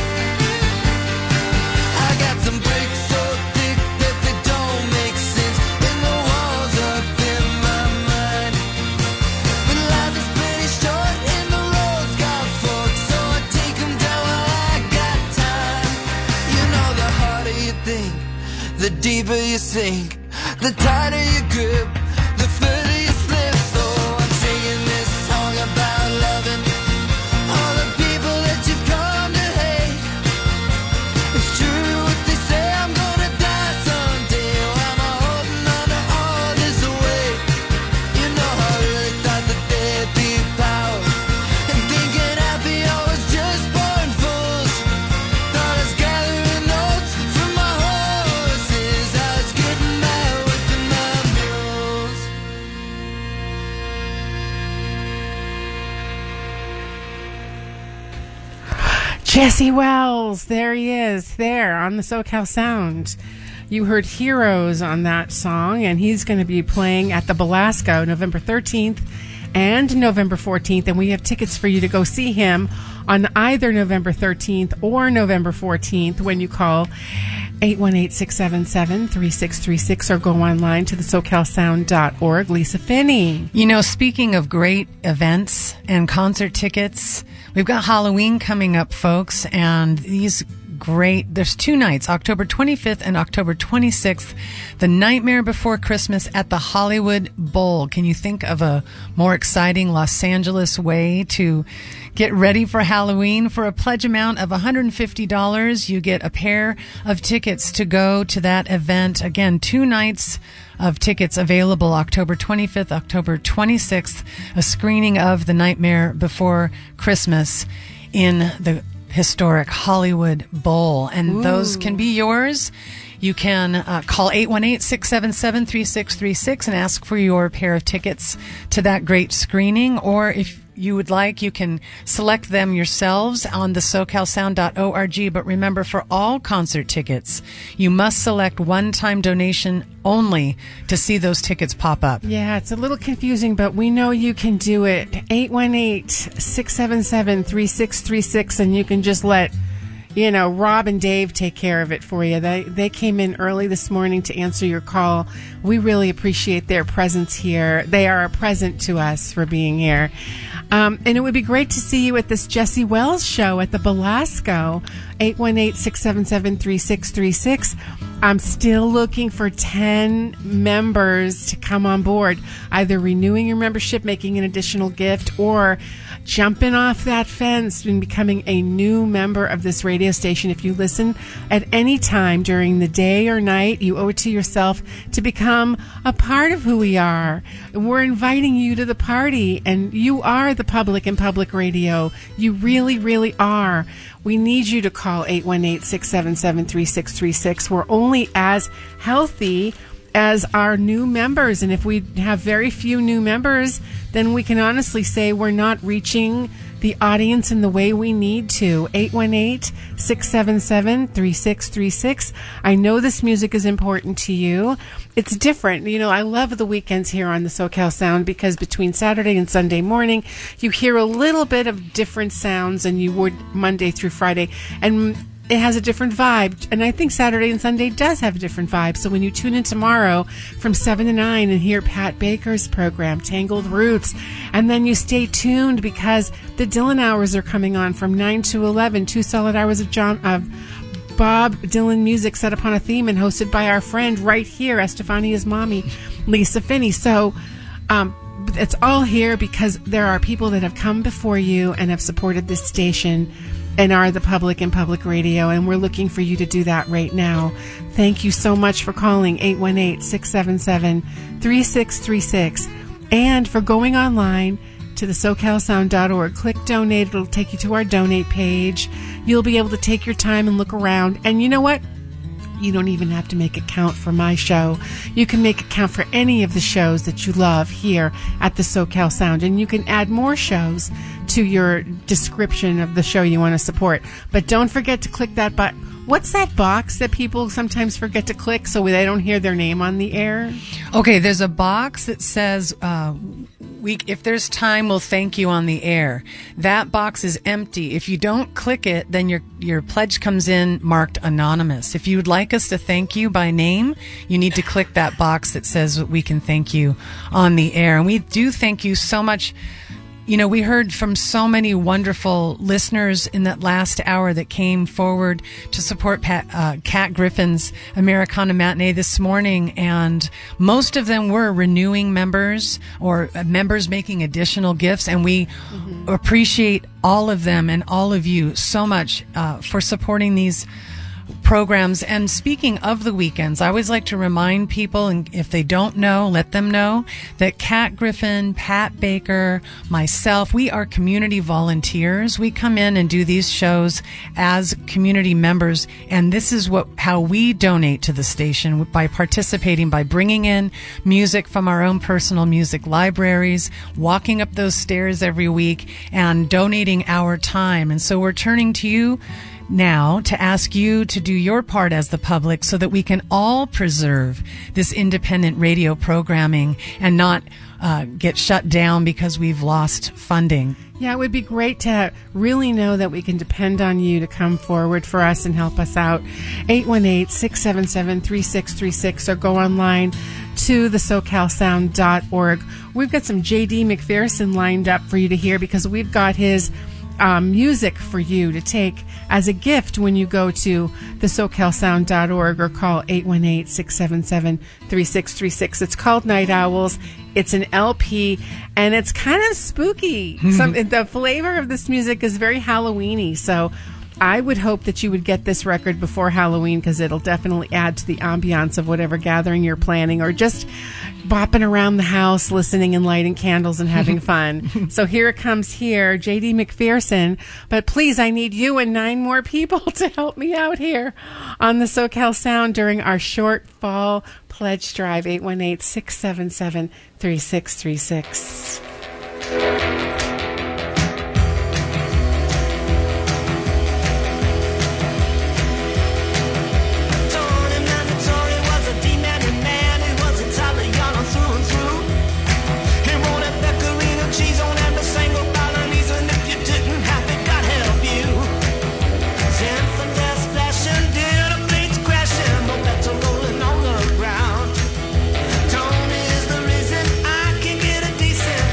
I got some bricks so thick that they don't make sense in the walls up in my mind. But life is pretty short and the roads got forks, so I take them down while I got time. You know the harder you think, the deeper you sink, the tighter you grip, the further you slip. So I'm singing this song about loving all the people that you've come to hate. It's true what they say, I'm gonna die someday. Why am I holding on to all this away? You know I really thought that there'd be power in thinking happy I was just born fools. Thought I was gathering notes for my horses, I was getting my whip and my mules. Jesse Wells, there he is, there on the SoCal Sound. You heard Heroes on that song, and he's going to be playing at the Belasco November 13th and November 14th, and we have tickets for you to go see him on either November 13th or November 14th when you call 818-677-3636 or go online to the SoCalSound.org. Lisa Finney. You know, speaking of great events and concert tickets, we've got Halloween coming up, folks, and these there's 2 nights, October 25th and October 26th, The Nightmare Before Christmas at the Hollywood Bowl. Can you think of a more exciting Los Angeles way to get ready for Halloween? For a pledge amount of $150, you get a pair of tickets to go to that event. Again, 2 nights of tickets available, October 25th, October 26th, a screening of The Nightmare Before Christmas in the historic Hollywood Bowl. And those can be yours. You can call 818-677-3636 and ask for your pair of tickets to that great screening. Or if you would like, you can select them yourselves on the SoCalSound.org. But remember, for all concert tickets, you must select one-time donation only to see those tickets pop up. Yeah, it's a little confusing, but we know you can do it. 818-677-3636, and you can just let Rob and Dave take care of it for you. They came in early this morning to answer your call. We really appreciate their presence here. They are a present to us for being here. And it would be great to see you at this Jesse Wells show at the Belasco, 818-677-3636. I'm still looking for 10 members to come on board, either renewing your membership, making an additional gift, or jumping off that fence and becoming a new member of this radio station. If you listen at any time during the day or night, you owe it to yourself to become a part of who we are. We're inviting you to the party, and you are the public in public radio. You really, really are. We need you to call 818-677-3636. We're only as healthy as our new members. And if we have very few new members, then we can honestly say we're not reaching the audience in the way we need to. 818-677-3636. I know this music is important to you. It's different. You know, I love the weekends here on the SoCal Sound because between Saturday and Sunday morning, you hear a little bit of different sounds than you would Monday through Friday. And it has a different vibe. And I think Saturday and Sunday does have a different vibe. So when you tune in tomorrow from 7 to 9 and hear Pat Baker's program, Tangled Roots, and then you stay tuned because the Dylan Hours are coming on from 9 to 11, 2 solid hours of Bob Dylan music set upon a theme and hosted by our friend right here, Estefania's mommy, Lisa Finney. So it's all here because there are people that have come before you and have supported this station and are the public in public radio, and we're looking for you to do that right now. Thank you so much for calling 818-677-3636 and for going online to the SoCalSound.org. Click donate. It'll take you to our donate page. You'll be able to take your time and look around. And you know what? You don't even have to make a count for my show. You can make a count for any of the shows that you love here at the SoCal Sound. And you can add more shows to your description of the show you want to support. But don't forget to click that button. What's that box that people sometimes forget to click so they don't hear their name on the air? Okay, there's a box that says, if there's time, we'll thank you on the air. That box is empty. If you don't click it, then your pledge comes in marked anonymous. If you would like us to thank you by name, you need to click that box that says we can thank you on the air. And we do thank you so much. You know, we heard from so many wonderful listeners in that last hour that came forward to support Kat Griffin's Americana Matinee this morning, and most of them were renewing members or members making additional gifts, and we appreciate all of them and all of you so much for supporting these programs. And speaking of the weekends, I always like to remind people, and if they don't know, let them know, that Kat Griffin, Pat Baker, myself, we are community volunteers. We come in and do these shows as community members, and this is how we donate to the station, by participating, by bringing in music from our own personal music libraries, walking up those stairs every week, and donating our time. And so we're turning to you now to ask you to do your part as the public so that we can all preserve this independent radio programming and not get shut down because we've lost funding. Yeah, it would be great to really know that we can depend on you to come forward for us and help us out. 818-677-3636 or go online to the SoCalSound.org. We've got some J.D. McPherson lined up for you to hear because we've got his music for you to take as a gift when you go to the SoCalSound.org or call 818-677-3636. It's called Night Owls. It's an LP, and it's kind of spooky. The flavor of this music is very Halloween-y, so I would hope that you would get this record before Halloween because it'll definitely add to the ambiance of whatever gathering you're planning or just bopping around the house, listening and lighting candles and having fun. So here it comes here, J.D. McPherson. But please, I need you and 9 more people to help me out here on the SoCal Sound during our short fall pledge drive, 818-677-3636. Tony is the reason I can get a decent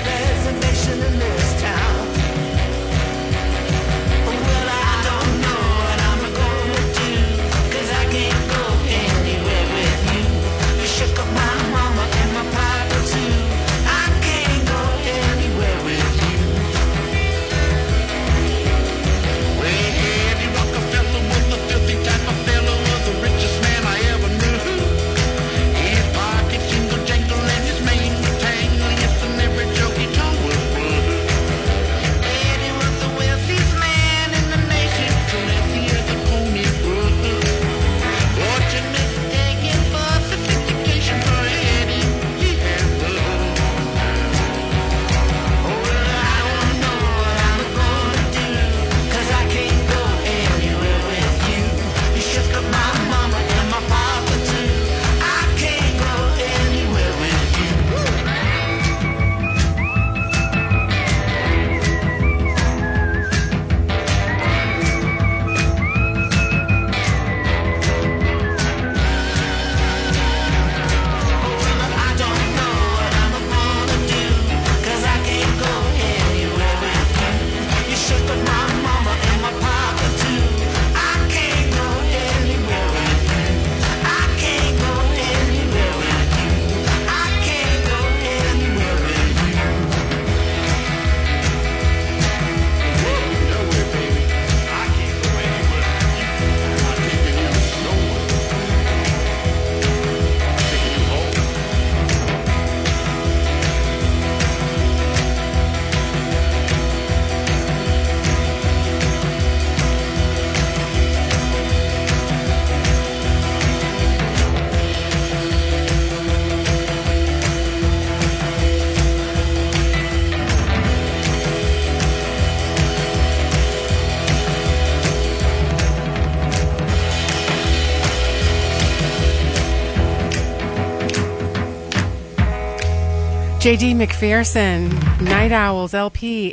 J.D. McPherson, Night Owls, LP,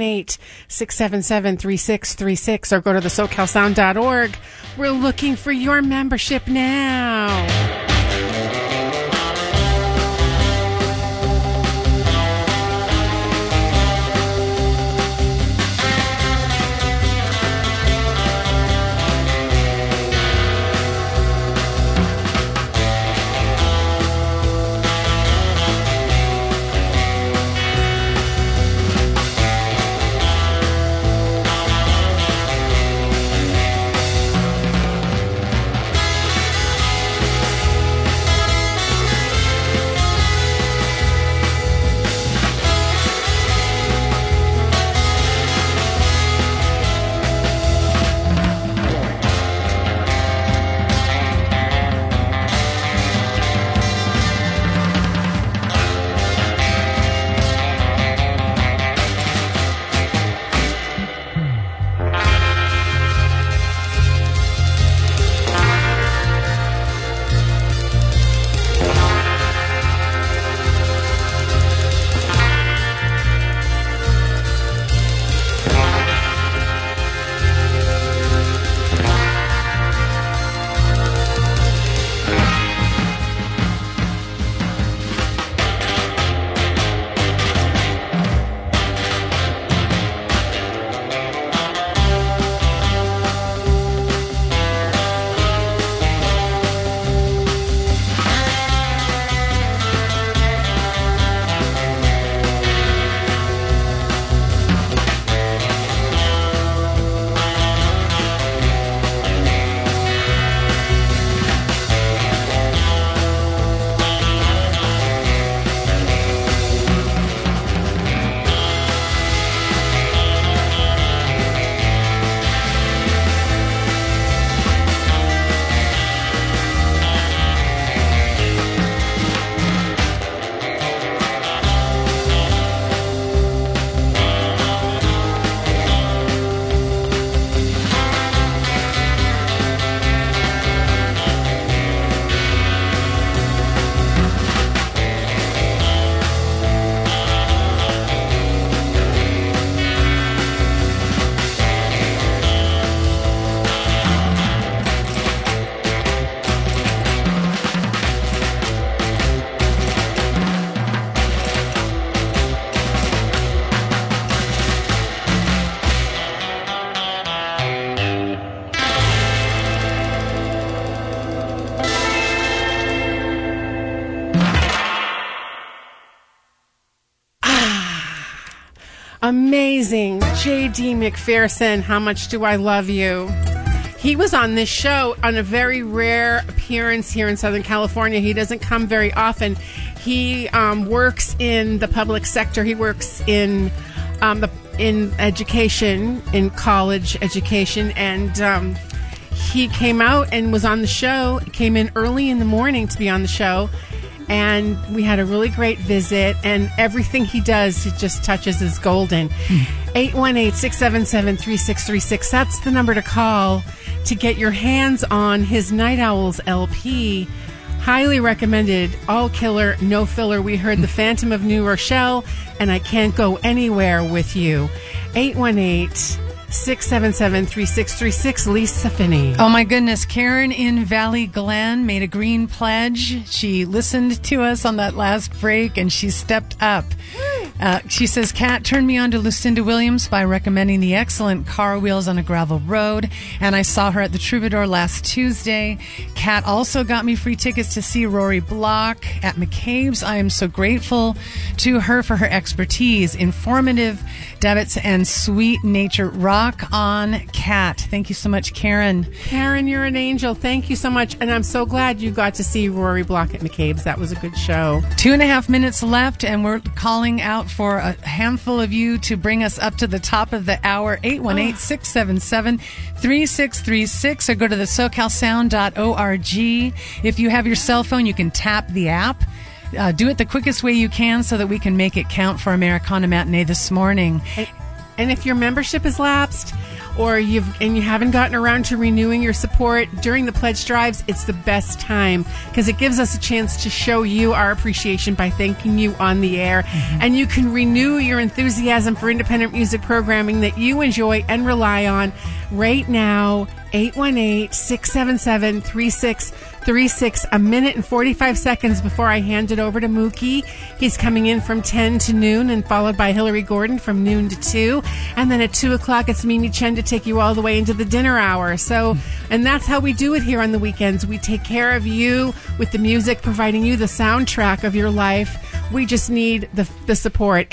818-677-3636, or go to the SoCalSound.org. We're looking for your membership now. Amazing. J.D. McPherson, How Much Do I Love You? He was on this show on a very rare appearance here in Southern California. He doesn't come very often. He works in the public sector. He works in education, in college education, and he came out and was on the show, came in early in the morning to be on the show, and we had a really great visit, and everything he does, it just touches is golden. 818-677-3636. That's the number to call to get your hands on his Night Owls LP. Highly recommended. All killer, no filler. We heard The Phantom of New Rochelle and I Can't Go Anywhere With You. 818-677-3636. Lisa Finney. Oh my goodness. Karen in Valley Glen made a green pledge. She listened to us on that last break and she stepped up. She says, Kat turned me on to Lucinda Williams by recommending the excellent Car Wheels on a Gravel Road, and I saw her at the Troubadour last Tuesday. Kat also got me free tickets to see Rory Block at McCabe's. I am so grateful to her for her expertise, informative debits, and sweet nature. Rock on, Kat. Thank you so much, Karen. Karen, you're an angel. Thank you so much, and I'm so glad you got to see Rory Block at McCabe's. That was a good show. 2.5 minutes left, and we're calling out for a handful of you to bring us up to the top of the hour. 818-677-3636, or go to the SoCalSound.org. If you have your cell phone, you can tap the app. Do it the quickest way you can so that we can make it count for Americana Matinee this morning. And if your membership is lapsed, or you haven't gotten around to renewing your support during the pledge drives, it's the best time because it gives us a chance to show you our appreciation by thanking you on the air. And you can renew your enthusiasm for independent music programming that you enjoy and rely on right now. 818-677-3636. A minute and 45 seconds before I hand it over to Mookie. He's coming in from 10 to noon and followed by Hillary Gordon from noon to 2. And then at 2 o'clock, it's Mimi Chen to take you all the way into the dinner hour. So, and that's how we do it here on the weekends. We take care of you with the music, providing you the soundtrack of your life. We just need the support.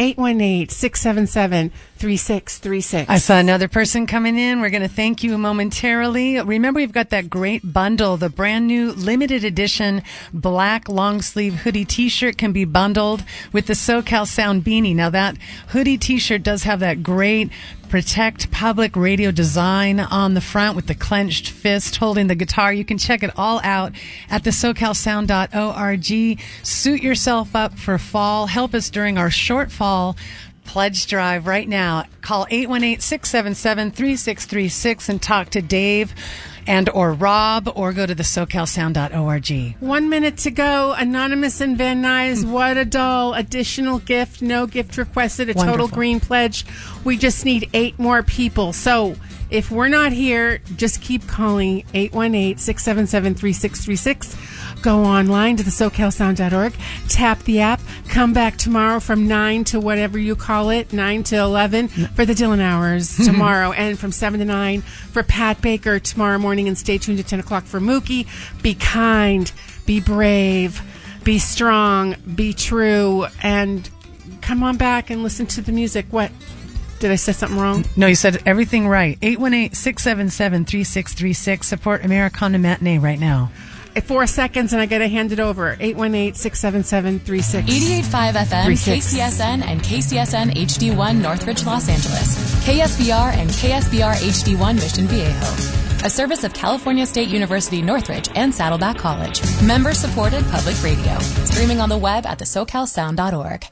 818-677-3636. I saw another person coming in. We're going to thank you momentarily. Remember, we've got that great bundle. The brand new limited edition black long sleeve hoodie t-shirt can be bundled with the SoCal Sound beanie. Now, that hoodie t-shirt does have that great Protect Public Radio design on the front with the clenched fist holding the guitar. You can check it all out at the SoCalSound.org. Suit yourself up for fall. Help us during our short fall pledge drive right now. Call 818-677-3636 and talk to Dave and or Rob, or go to the SoCalSound.org. 1 minute to go. Anonymous and Van Nuys, what a doll. Additional gift, no gift requested, a Wonderful. total green pledge. We just need 8 more people. So if we're not here, just keep calling 818-677-3636. Go online to the SoCalSound.org, tap the app, come back tomorrow from 9 to whatever you call it, 9 to 11 for the Dylan Hours tomorrow, and from 7 to 9 for Pat Baker tomorrow morning, and stay tuned at 10 o'clock for Mookie. Be kind, be brave, be strong, be true, and come on back and listen to the music. What? Did I say something wrong? No, you said everything right. 818-677-3636. Support Americana Matinee right now. 4 seconds, and I got to hand it over. 818-677-3636. 88.5 FM, KCSN, and KCSN HD1 Northridge, Los Angeles. KSBR and KSBR HD1 Mission Viejo. A service of California State University Northridge and Saddleback College. Member-supported public radio. Streaming on the web at thesocalsound.org.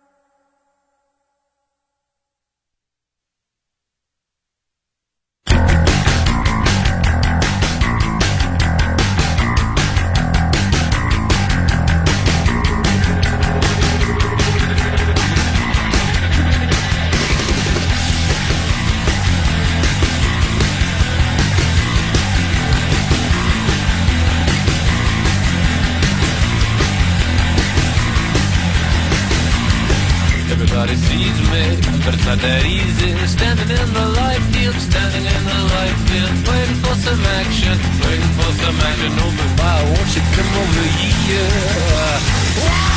Everybody sees me, but it's not that easy. Standing in the light field, standing in the light field, waiting for some action, waiting for some action. Oh, but why won't you come over here?